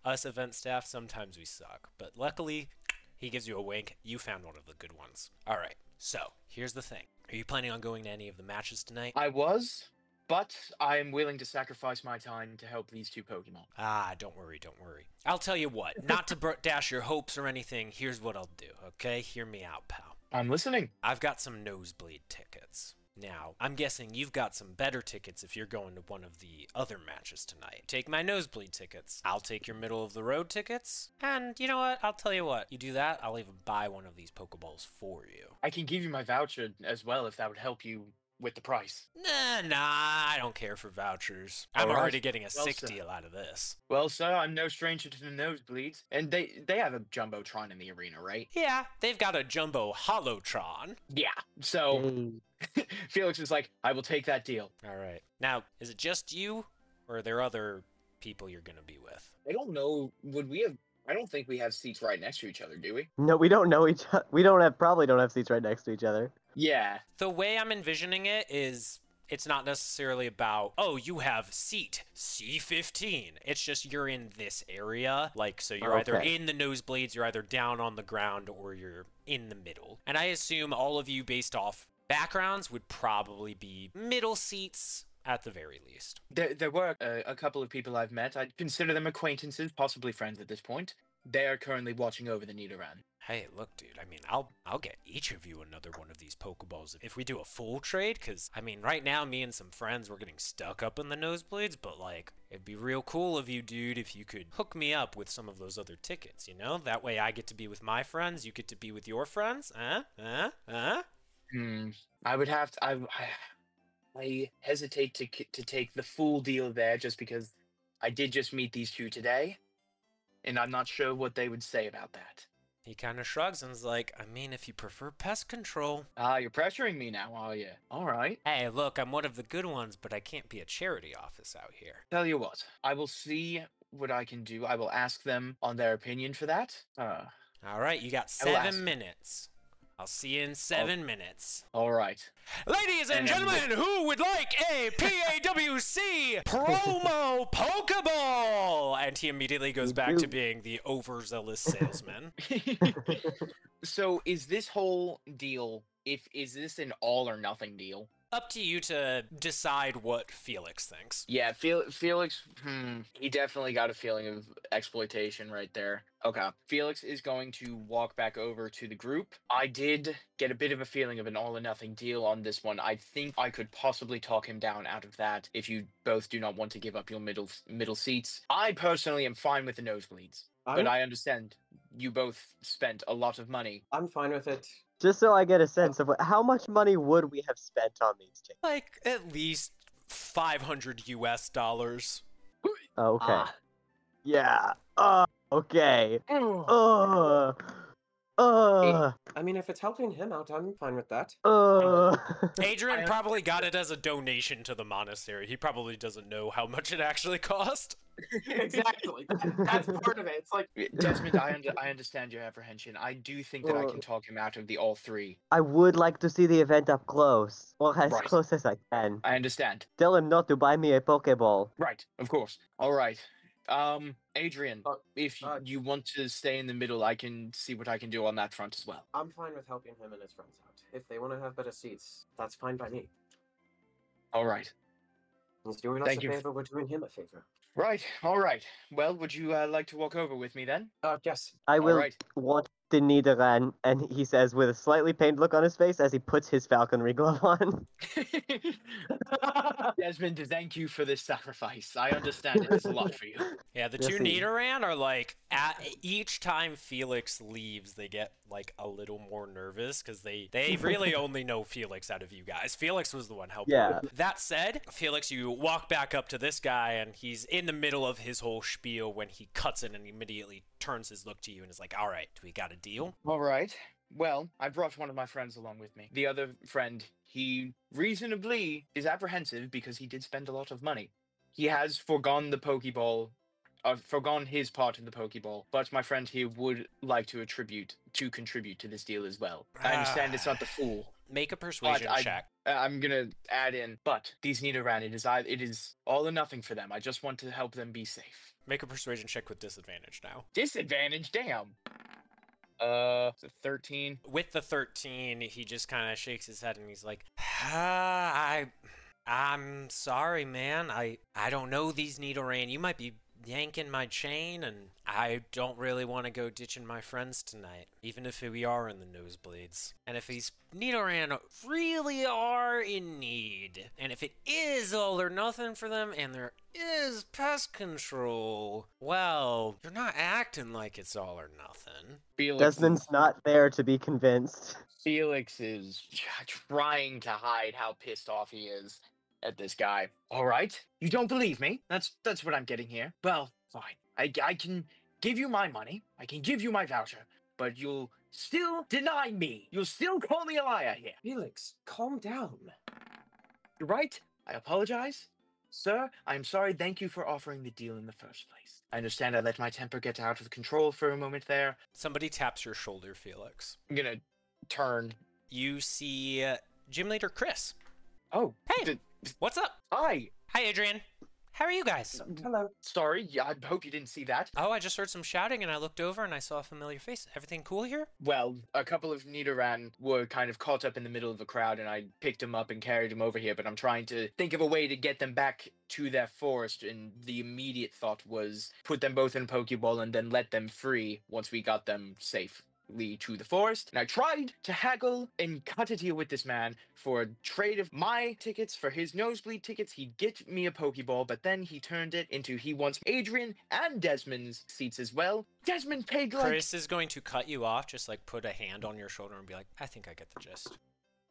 us event staff, sometimes we suck. But luckily, he gives you a wink. You found one of the good ones. All right, so here's the thing. Are you planning on going to any of the matches tonight? I was, but I am willing to sacrifice my time to help these two Pokemon. Ah, don't worry, don't worry. I'll tell you what, not to br- dash your hopes or anything, here's what I'll do, okay? Hear me out, pal. I'm listening. I've got some nosebleed tickets. Now, I'm guessing you've got some better tickets if you're going to one of the other matches tonight. Take my nosebleed tickets. I'll take your middle of the road tickets. And you know what? I'll tell you what. You do that, I'll even buy one of these Pokeballs for you. I can give you my voucher as well if that would help you with the price. Nah, nah, I don't care for vouchers. I'm All right. already getting a Well, sick sir. deal out of this. Well, sir, I'm no stranger to the nosebleeds, and they they have a jumbotron in the arena, right? Yeah, they've got a jumbo Holotron. Yeah. So Yay. Felix is like, I will take that deal. All right. Now, is it just you, or are there other people you're going to be with? I don't know. Would we have? I don't think we have seats right next to each other, do we? No, we don't know each other. We don't have probably don't have seats right next to each other. Yeah. The way I'm envisioning it is it's not necessarily about, oh, you have seat C fifteen. It's just you're in this area. Like, so you're either Okay. in the nosebleeds, you're either down on the ground, or you're in the middle. And I assume all of you, based off backgrounds, would probably be middle seats at the very least. There, there were a, a couple of people I've met. I'd consider them acquaintances, possibly friends at this point. They are currently watching over the Nidoran. Hey, look, dude, I mean, I'll I'll get each of you another one of these Pokeballs if we do a full trade, because, I mean, right now, me and some friends, we're getting stuck up in the nosebleeds, but, like, it'd be real cool of you, dude, if you could hook me up with some of those other tickets, you know? That way I get to be with my friends, you get to be with your friends, huh? Huh? Huh? Hmm. I would have to. I, I, I hesitate to k- to take the full deal there, just because I did just meet these two today, and I'm not sure what they would say about that. He kind of shrugs and is like, I mean, if you prefer pest control. Ah, you're pressuring me now, are you? All right. Hey, look, I'm one of the good ones, but I can't be a charity office out here. Tell you what, I will see what I can do. I will ask them on their opinion for that. Uh, All right, you got I will ask. seven minutes. I'll see you in seven minutes. all right. Ladies and And- gentlemen, who would like a P A W C promo Pokeball? And he immediately goes We back to do. being the overzealous salesman. So is this whole deal? If is this an all or nothing deal? Up to you to decide what Felix thinks. Yeah, Fel- Felix. Hmm, he definitely got a feeling of exploitation right there. Okay, Felix is going to walk back over to the group. I did get a bit of a feeling of an all or nothing deal on this one. I think I could possibly talk him down out of that if you both do not want to give up your middle middle seats. I personally am fine with the nosebleeds, but I'm, I understand you both spent a lot of money. I'm fine with it. Just so I get a sense of what, how much money would we have spent on these tickets? Like, at least five hundred U S dollars. Okay. Ah, Yeah. Uh, okay. Uh. Uh. I mean, if it's helping him out, I'm fine with that. Uh. Adrian I- probably got it as a donation to the monastery. He probably doesn't know how much it actually cost. Exactly. That's part of it. It's like, Desmond, I, under, I understand your apprehension. I do think that I can talk him out of the all three. I would like to see the event up close. Well, as Right. close as I can. I understand. Tell him not to buy me a Pokeball. Right, of course. All right. Um, Adrian, Uh, if y- uh, you want to stay in the middle, I can see what I can do on that front as well. I'm fine with helping him and his friends out. If they want to have better seats, that's fine by me. All right. He's doing us Thank a you. favor, we're doing him a favor. Right, all right. Well, would you uh, like to walk over with me then? Uh, yes. I All will right. want the Nidoran, and he says with a slightly pained look on his face as he puts his falconry glove on. Desmond, thank you for this sacrifice. I understand it is a lot for you. Yeah, the Yes, two he- Nidoran are like, at each time Felix leaves, they get like a little more nervous because they they really only know Felix out of you guys. Felix was the one helping. Yeah. That said, Felix, you walk back up to this guy and he's in the middle of his whole spiel when he cuts it and immediately turns his look to you and is like, "All right, do we got a deal?" All right. Well, I brought one of my friends along with me. The other friend, he reasonably is apprehensive because he did spend a lot of money. He has forgone the Pokeball, uh, forgone his part of the Pokeball, but my friend here would like to attribute, to contribute to this deal as well. I understand it's not the full. Make a persuasion I- check. Uh, I'm gonna add in, but these Nidoran, it is I, it is all or nothing for them. I just want to help them be safe. Make a persuasion check with disadvantage now. Disadvantage, damn. Uh, it's a thirteen. With the thirteen, he just kind of shakes his head and he's like, ah, I, I'm sorry, man. I, I don't know these Nidoran. You might be yanking my chain, and I don't really want to go ditching my friends tonight, even if we are in the nosebleeds. And if these Nidoran really are in need, and if it is all or nothing for them, and there is pest control, well, you're not acting like it's all or nothing. Felix Desmond's is, not there to be convinced. Felix is trying to hide how pissed off he is at this guy. All right, you don't believe me? That's that's what I'm getting here. Well, fine. I I can give you my money. I can give you my voucher, but you'll still deny me. You'll still call me a liar here. Felix, calm down. You're right. I apologize. Sir, I'm sorry. Thank you for offering the deal in the first place. I understand I let my temper get out of control for a moment there. Somebody taps your shoulder, Felix. I'm gonna turn. You see uh, Gym Leader Chris. Oh, Hey, th- what's up? hi. Hi, Adrian. How are you guys? Hello. Sorry. Yeah, I hope you didn't see that. Oh, I just heard some shouting and I looked over and I saw a familiar face. Everything cool here? Well, a couple of Nidoran were kind of caught up in the middle of a crowd, and I picked them up and carried them over here, but I'm trying to think of a way to get them back to their forest, and the immediate thought was put them both in a Pokeball and then let them free once we got them safe to the forest. And I tried to haggle and cut a deal with this man for a trade of my tickets for his nosebleed tickets. He'd get me a Pokeball, but then he turned it into he wants Adrian and Desmond's seats as well. Desmond paid like... Chris is going to cut you off, just like put a hand on your shoulder and be like, I think I get the gist.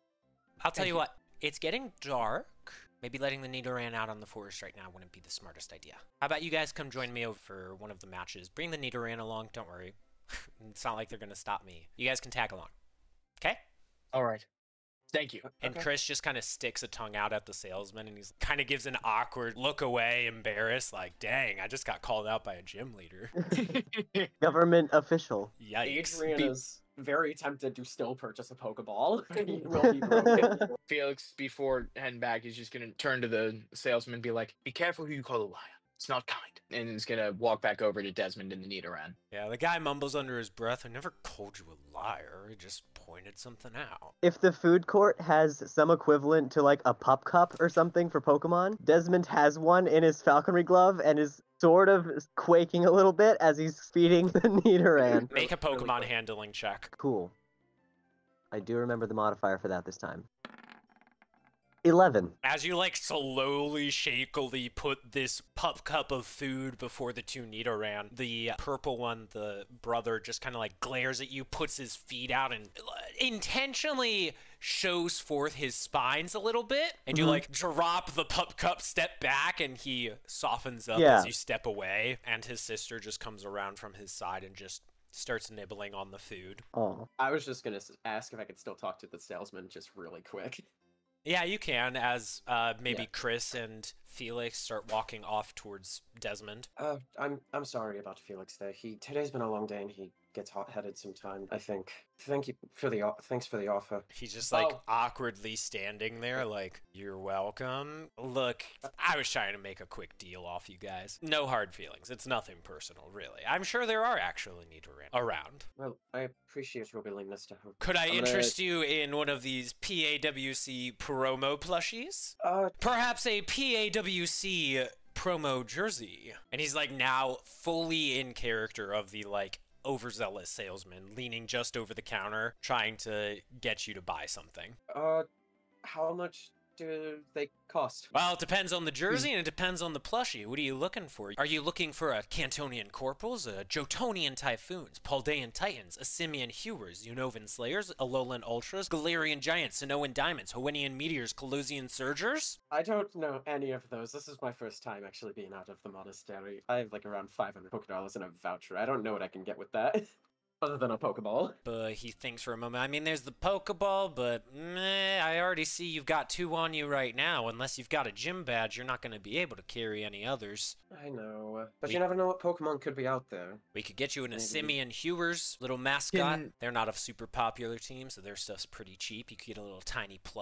I'll tell Thank you you. what, it's getting dark. Maybe letting the Nidoran out on the forest right now wouldn't be the smartest idea. How about you guys come join me over for one of the matches? Bring the Nidoran along, don't worry. It's not like they're going to stop me. You guys can tag along. Okay? All right. Thank you. And Okay. Chris just kind of sticks a tongue out at the salesman and he's kind of gives an awkward look away, embarrassed, like, dang, I just got called out by a gym leader. Government official. Yikes. Adrian Be- is very tempted to still purchase a Pokeball. He will be broken. Felix, before heading back, is just gonna turn to the salesman and be like, "Be careful who you call a liar. It's not kind." And is gonna walk back over to Desmond and the Nidoran. Yeah, the guy mumbles under his breath, I never called you a liar. I just pointed something out. If the food court has some equivalent to like a pup cup or something for Pokemon, Desmond has one in his falconry glove and is sort of quaking a little bit as he's feeding the Nidoran. Make a Really Pokemon quick. handling check. Cool. I do remember the modifier for that this time. eleven. As you like slowly, shakily put this pup cup of food before the two Nidoran, the purple one, the brother, just kind of like glares at you, puts his feet out, and intentionally shows forth his spines a little bit. And you Mhm. like drop the pup cup, step back, and he softens up Yeah. as you step away. And his sister just comes around from his side and just starts nibbling on the food. Oh. I was just gonna s- ask if I could still talk to the salesman just really quick. Yeah, you can, as uh, maybe Yeah. Chris and Felix start walking off towards Desmond. Uh, I'm I'm sorry about Felix there. He today's been a long day and he gets hot-headed sometime. I think. Thank you for the o- thanks for the offer. He's just like Oh. awkwardly standing there, like, you're welcome. Look, I was trying to make a quick deal off you guys. No hard feelings. It's nothing personal, really. I'm sure there are actually Nidoran around. Well, I appreciate your willingness to help. Could I I'm gonna- interest you in one of these P A W C promo plushies? Uh, Perhaps a P A W C promo jersey. And he's like now fully in character of the like overzealous salesman, leaning just over the counter, trying to get you to buy something. uh, how much do they cost? Well, it depends on the jersey and it depends on the plushie. What are you looking for? Are you looking for a Cantonian Corporals, a Jotonian Typhoons, Paldean Titans, a Simian Hewers, Unovan Slayers, Alolan Ultras, Galarian Giants, Sonoan Diamonds, Hoennian Meteors, Colosian Surgers? I don't know any of those. This is my first time actually being out of the monastery. I have like around five hundred Poké Dollars in a voucher. I don't know what I can get with that. Other than a Pokeball. But he thinks for a moment. I mean, there's the Pokeball, but meh, I already see you've got two on you right now. Unless you've got a gym badge, you're not going to be able to carry any others. I know. But We- you never know what Pokemon could be out there. We could get you in a Maybe. Simian Hewers, little mascot. Can- They're not a super popular team, so their stuff's pretty cheap. You could get a little tiny plush.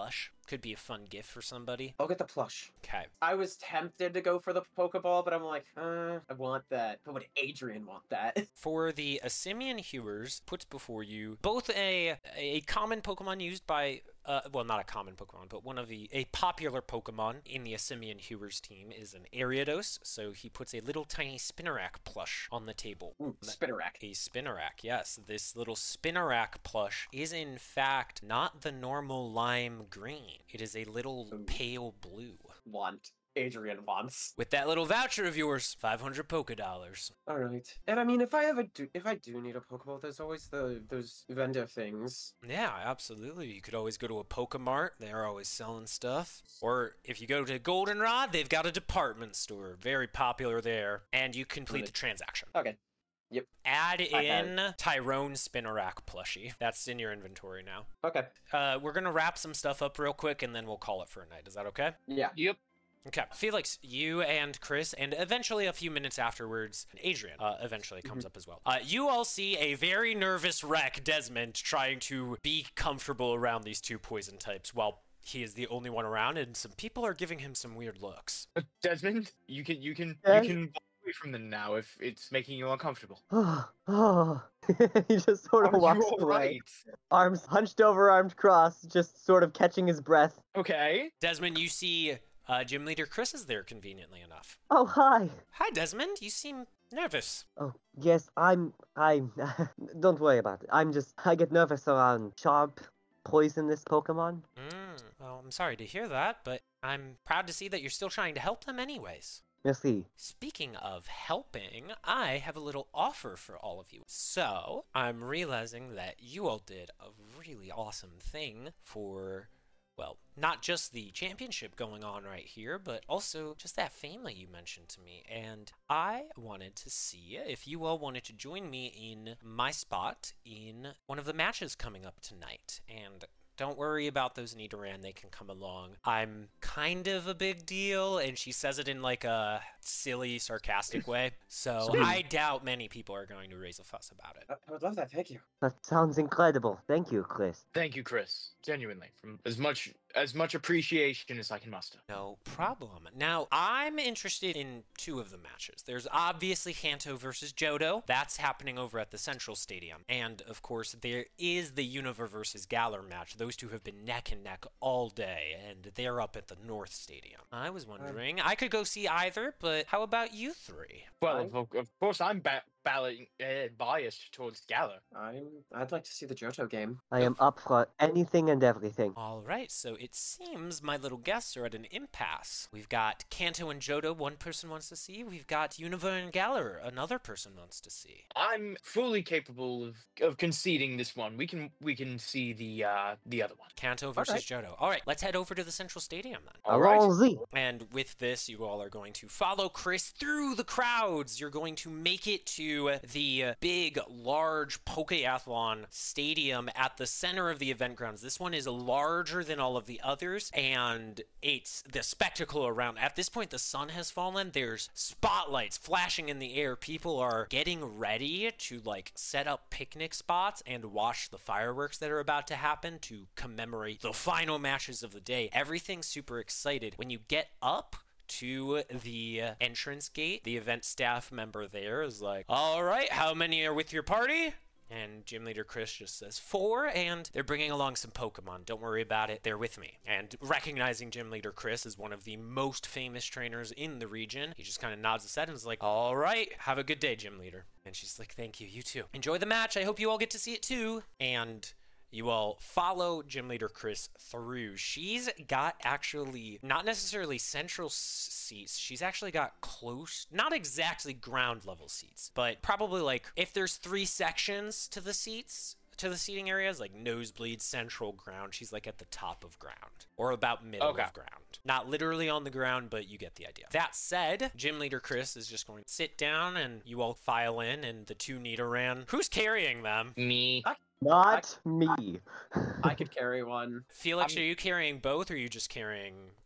Could be a fun gift for somebody. I'll get the plush. Okay. I was tempted to go for the Pokeball, but I'm like, uh, I want that. But would Adrian want that? For the Asimian Hewers, puts before you both a a common Pokemon used by, uh, well, not a common Pokemon, but one of the, a popular Pokemon in the Asimian Hewers team is an Ariados, so he puts a little tiny Spinarak plush on the table. Ooh, Spinarak. A Spinarak, yes. This little Spinarak plush is in fact not the normal lime green. It is a little Ooh. pale blue. Want. Adrian wants. With that little voucher of yours, five hundred Poké Dollars. All right. And I mean, if I ever do, if I do need a Pokeball, there's always the those vendor things. Yeah, absolutely. You could always go to a Pokemart. They're always selling stuff. Or if you go to Goldenrod, they've got a department store. Very popular there. And you complete Really? the transaction. Okay. Yep. Add I in Tyrone Spinarak plushie. That's in your inventory now. Okay. Uh, we're going to wrap some stuff up real quick, and then we'll call it for a night. Is that okay? Yeah. Yep. Okay. Felix, you and Chris, and eventually a few minutes afterwards, Adrian uh, eventually comes up as well. Uh, you all see a very nervous wreck, Desmond, trying to be comfortable around these two poison types while he is the only one around, and some people are giving him some weird looks. Uh, Desmond, you can you can Yes? you can walk away from them now if it's making you uncomfortable. Oh, oh. He just sort of Are walks you all away, right? arms hunched over, arms crossed, just sort of catching his breath. Okay. Desmond, you see uh, Gym Leader Chris is there, conveniently enough. Oh, hi. Hi, Desmond. You seem nervous. Oh, yes, I'm, I'm, don't worry about it. I'm just, I get nervous around sharp, poisonous Pokemon. Mm, well, I'm sorry to hear that, but I'm proud to see that you're still trying to help them anyways. Merci. Speaking of helping, I have a little offer for all of you. So, I'm realizing that you all did a really awesome thing for, well, not just the championship going on right here, but also just that family you mentioned to me. And I wanted to see if you all wanted to join me in my spot in one of the matches coming up tonight. And don't worry about those Nidoran, they can come along. I'm kind of a big deal, and she says it in like a silly, sarcastic way. So I doubt many people are going to raise a fuss about it. I I would love that. Thank you. That sounds incredible. Thank you, Chris. Thank you, Chris. Genuinely, from as much as much appreciation as I can muster. No problem. Now, I'm interested in two of the matches. There's obviously Kanto versus Johto. That's happening over at the Central Stadium. And, of course, there is the Unova versus Galar match. Those two have been neck and neck all day, and they're up at the North Stadium. I was wondering, I could go see either, but how about you three? Well, Fine. of, of course, I'm ba- balloting, uh, biased towards Galar. I'm. I'd like to see the Johto game. I am up for anything and everything. All right, so it seems my little guests are at an impasse. We've got Kanto and Johto, one person wants to see. We've got Unova and Galar, another person wants to see. I'm fully capable of, of conceding this one. We can we can see the uh, the other one. Kanto versus Johto. All right, let's head over to the Central Stadium then. All right. Allons-y. And with this, you all are going to follow Chris through the crowds. You're going to make it to the big, large Pokeathlon stadium at the center of the event grounds. This one is larger than all of the others, and it's the spectacle around. At this point, the sun has fallen. There's spotlights flashing in the air. People are getting ready to, like, set up picnic spots and watch the fireworks that are about to happen to commemorate the final matches of the day. Everything's super excited. When you get up to the entrance gate, the event staff member there is like, all right, how many are with your party? And Gym Leader Chris just says four, and they're bringing along some Pokemon. Don't worry about it, they're with me. And recognizing Gym Leader Chris as one of the most famous trainers in the region, he just kind of nods his head and is like, all right, have a good day, Gym Leader. And she's like, thank you, you too. Enjoy the match, I hope you all get to see it too. And you all follow Gym Leader Chris through. She's got actually not necessarily central s- seats. She's actually got close, not exactly ground level seats, but probably like if there's three sections to the seats, to the seating areas, like nosebleed, central, ground, she's like at the top of ground or about middle Okay. of ground. Not literally on the ground, but you get the idea. That said, Gym Leader Chris is just going to sit down and you all file in, and the two Nidoran. Who's carrying them? Me. Not me. I could carry one. Felix, I'm- are you carrying both, or are you just carrying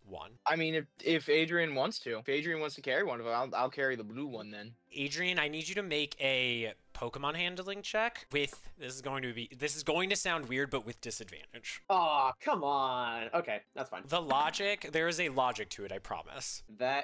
one. I mean, if if Adrian wants to, if Adrian wants to carry one of them, I'll I'll carry the blue one then. Adrian, I need you to make a Pokemon handling check with, this is going to be, this is going to sound weird, but with disadvantage. Oh, come on. Okay, that's fine. The logic, there is a logic to it, I promise. That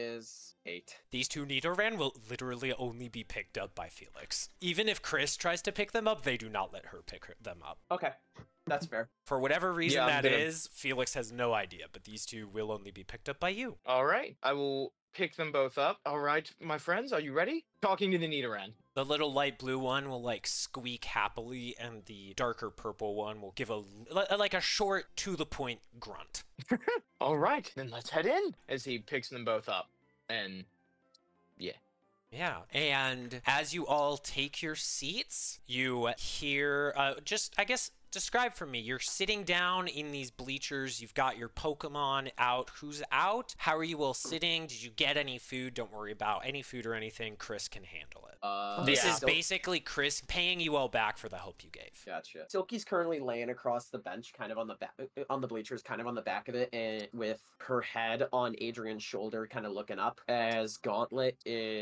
is eight. These two Nidoran will literally only be picked up by Felix. Even if Chris tries to pick them up, they do not let her pick her- them up. Okay, that's fair. For whatever reason Yeah, I'm that gonna- is, Felix has no idea, but these two will only be picked up by you. All right, I will pick them both up. All right, my friends, are you ready? Talking to the Nidoran. The little light blue one will like squeak happily, and the darker purple one will give a li- like a short to the point grunt. All right, then let's head in. As he picks them both up, and yeah. Yeah, and as you all take your seats, you hear uh, just I guess describe for me. You're sitting down in these bleachers. You've got your Pokemon out. Who's out? How are you all sitting? Did you get any food? Don't worry about any food or anything. Chris can handle it. Uh, This Yeah. is basically Chris paying you all back for the help you gave. Gotcha. Silky's currently laying across the bench, kind of on the back, on the bleachers, kind of on the back of it, and with her head on Adrian's shoulder, kind of looking up. As Gauntlet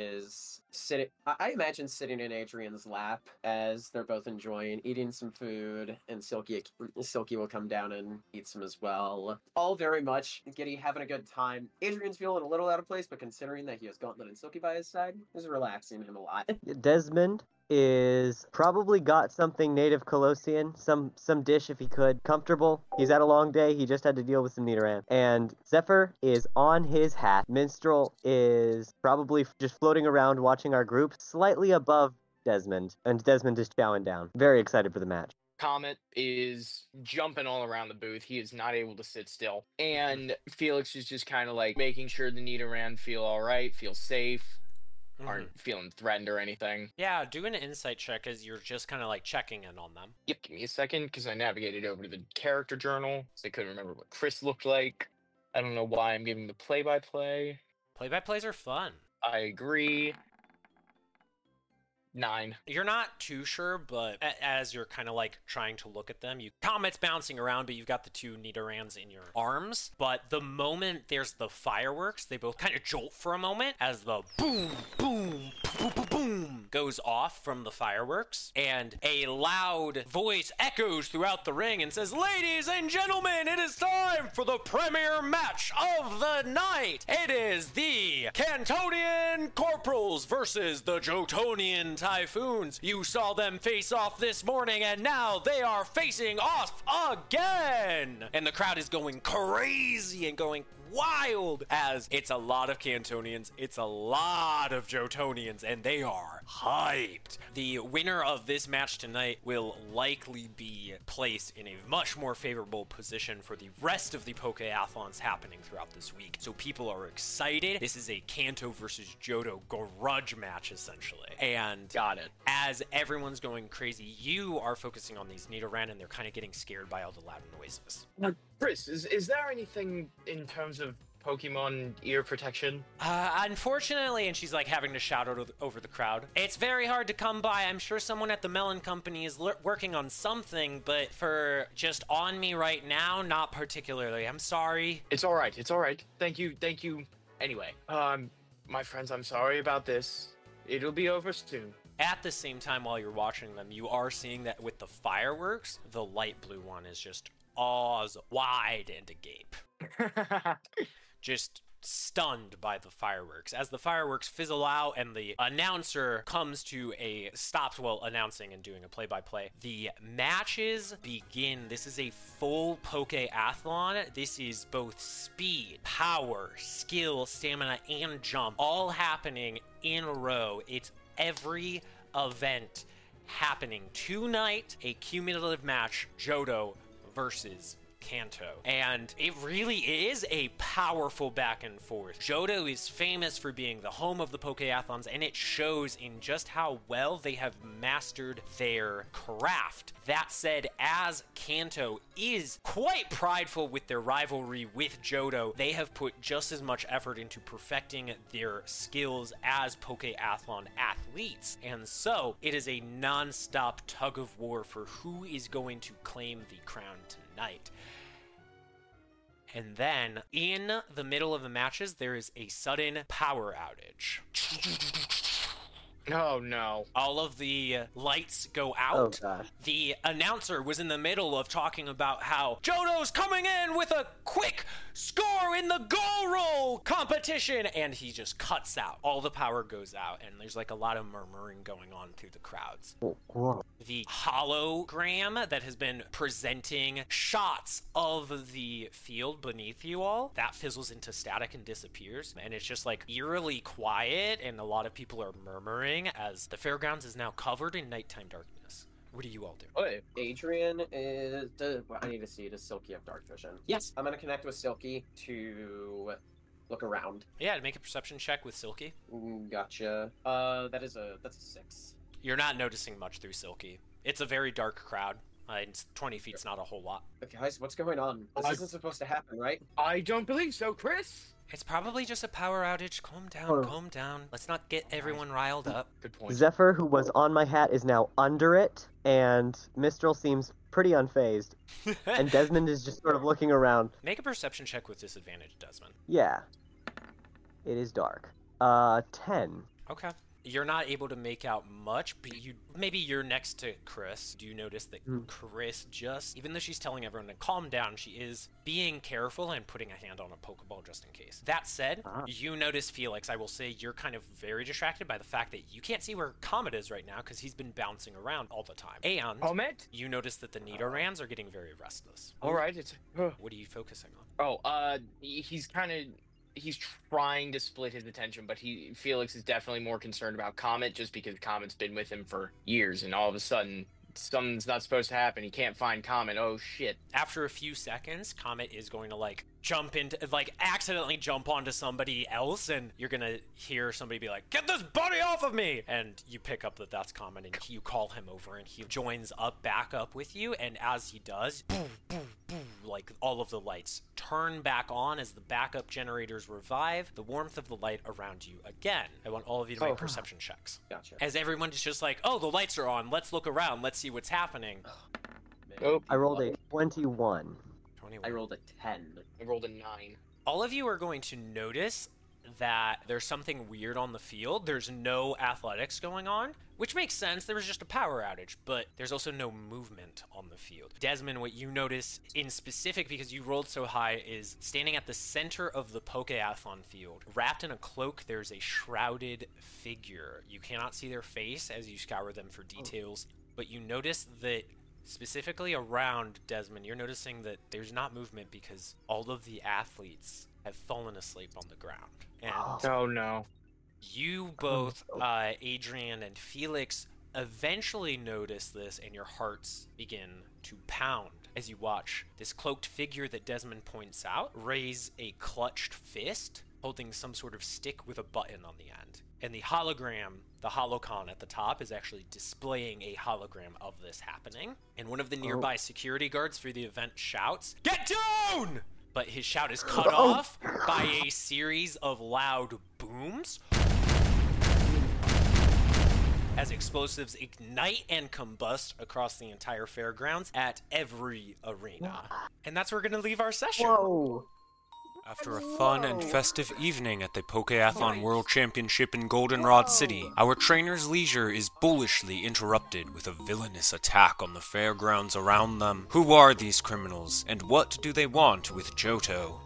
is sitting, I, I imagine sitting in Adrian's lap as they're both enjoying eating some food, and Silky, Silky will come down and eat some as well. All very much giddy, having a good time. Adrian's feeling a little out of place, but considering that he has Gauntlet and Silky by his side, is relaxing him a lot. Desmond is probably got something native Colossian, some some dish if he could, comfortable. He's had a long day. He just had to deal with some Nidoran. And Zephyr is on his hat. Minstrel is probably just floating around watching our group, slightly above Desmond, and Desmond is chowing down. Very excited for the match. Comet is jumping all around the booth. He is not able to sit still. And Felix is just kind of like making sure the Nidoran feel all right, feel safe, Mhm. aren't feeling threatened or anything. Yeah, do an insight check as you're just kind of like checking in on them. Yep, give me a second because I navigated over to the character journal because I couldn't remember what Chris looked like. I don't know why I'm giving the play-by-play. Play-by-plays are fun. I agree. Nine. You're not too sure, but a- as you're kind of like trying to look at them, you Comet's bouncing around, but you've got the two Nidorans in your arms. But the moment there's the fireworks, they both kind of jolt for a moment as the boom, boom, boom, boom, boom goes off from the fireworks, and a loud voice echoes throughout the ring and says, "Ladies and gentlemen, it is time for the premier match of the night. It is the Cantonian Corporals versus the Jotonian Typhoons. You saw them face off this morning, and now they are facing off again." And the crowd is going crazy and going wild as it's a lot of Cantonians, it's a lot of Jotonians, and they are hyped. The winner of this match tonight will likely be placed in a much more favorable position for the rest of the Pokeathlons happening throughout this week. So people are excited. This is a Kanto versus Johto grudge match, essentially. And Got it. as everyone's going crazy, you are focusing on these Nidoran, and they're kind of getting scared by all the loud noises. Now, Chris, is, is there anything in terms of Pokemon ear protection? Uh, unfortunately, and she's like having to shout over the, over the crowd, it's very hard to come by. I'm sure someone at the Melon Company is l- working on something, but for just on me right now, not particularly. I'm sorry. It's all right. It's all right. Thank you. Thank you. Anyway, um, my friends, I'm sorry about this. It'll be over soon. At the same time, while you're watching them, you are seeing that with the fireworks, the light blue one is just awes wide and agape. Just stunned by the fireworks. As the fireworks fizzle out and the announcer comes to a stop while announcing and doing a play-by-play, the matches begin. This is a full Pokeathlon. This is both speed, power, skill, stamina, and jump, all happening in a row. It's every event happening tonight, a cumulative match, Johto versus Kanto. And it really is a powerful back and forth. Johto is famous for being the home of the Pokeathlons, and it shows in just how well they have mastered their craft. That said, as Kanto is quite prideful with their rivalry with Johto, they have put just as much effort into perfecting their skills as Pokeathlon athletes. And so, it is a non-stop tug of war for who is going to claim the crown tonight. And then in the middle of the matches, there is a sudden power outage. Oh no. All of the lights go Oh out. gosh. The announcer was in the middle of talking about how Johto's coming in with a quick score in the goal roll competition, and he just cuts out. All the power goes out, and there's like a lot of murmuring going on through the crowds. Oh, whoa. The hologram that has been presenting shots of the field beneath you all, that fizzles into static and disappears, and it's just like eerily quiet, and a lot of people are murmuring as the fairgrounds is now covered in nighttime darkness. What do you all do? Wait. Adrian is. Does, well, I need to see. Does Silky have dark vision? Yes. I'm gonna connect with Silky to look around. Yeah, to make a perception check with Silky. Mm, Gotcha. Uh, that is a that's a six. You're not noticing much through Silky. It's a very dark crowd. Uh, it's twenty feet's not a whole lot. Okay, guys, what's going on? This I- isn't supposed to happen, right? I don't believe so, Chris. It's probably just a power outage. Calm down, Oh. calm down. Let's not get everyone riled up. Good point. Zephyr, who was on my hat, is now under it, and Mistral seems pretty unfazed. And Desmond is just sort of looking around. Make a perception check with disadvantage, Desmond. Yeah. It is dark. Uh, ten. Okay. You're not able to make out much, but you maybe you're next to Chris. Do you notice that Mm. Chris just, even though she's telling everyone to calm down, she is being careful and putting a hand on a Pokeball just in case. That said, Ah. you notice Felix. I will say you're kind of very distracted by the fact that you can't see where Comet is right now because he's been bouncing around all the time. And Comment? you notice that the Nidorans are getting very restless. All right. It's. Uh, What are you focusing on? oh, uh, he- he's kind of. He's trying to split his attention, but he Felix is definitely more concerned about Comet just because Comet's been with him for years, and all of a sudden something's not supposed to happen. He can't find Comet. Oh shit! After a few seconds, Comet is going to like jump into, like accidentally jump onto somebody else, and you're gonna hear somebody be like, "Get this buddy off of me!" And you pick up that that's Comet, and you call him over, and he joins up back up with you. And as he does, boom, boom, boom, like all of the lights turn back on as the backup generators revive the warmth of the light around you again. I want all of you to make Oh. perception checks. Gotcha. As everyone is just like, "Oh, the lights are on. Let's look around. Let's see what's happening." Man. Oh, I rolled a twenty-one. twenty-one. I rolled a ten. I rolled a nine. All of you are going to notice that there's something weird on the field. There's no athletics going on, which makes sense. There was just a power outage, but there's also no movement on the field. Desmond, what you notice in specific, because you rolled so high, is standing at the center of the Pokeathlon field. Wrapped in a cloak, there's a shrouded figure. You cannot see their face as you scour them for details, but you notice that specifically around Desmond, you're noticing that there's not movement because all of the athletes have fallen asleep on the ground. And Oh no. you both, uh, Adrian and Felix, eventually notice this, and your hearts begin to pound as you watch this cloaked figure that Desmond points out raise a clutched fist, holding some sort of stick with a button on the end. And the hologram, the holocon at the top, is actually displaying a hologram of this happening. And one of the nearby security guards for the event shouts, "Get down!" But his shout is cut Oh. off by a series of loud booms as explosives ignite and combust across the entire fairgrounds at every arena. And that's where we're going to leave our session. Whoa! After a fun and festive evening at the Pokeathlon World Championship in Goldenrod City, our trainer's leisure is bullishly interrupted with a villainous attack on the fairgrounds around them. Who are these criminals, and what do they want with Johto?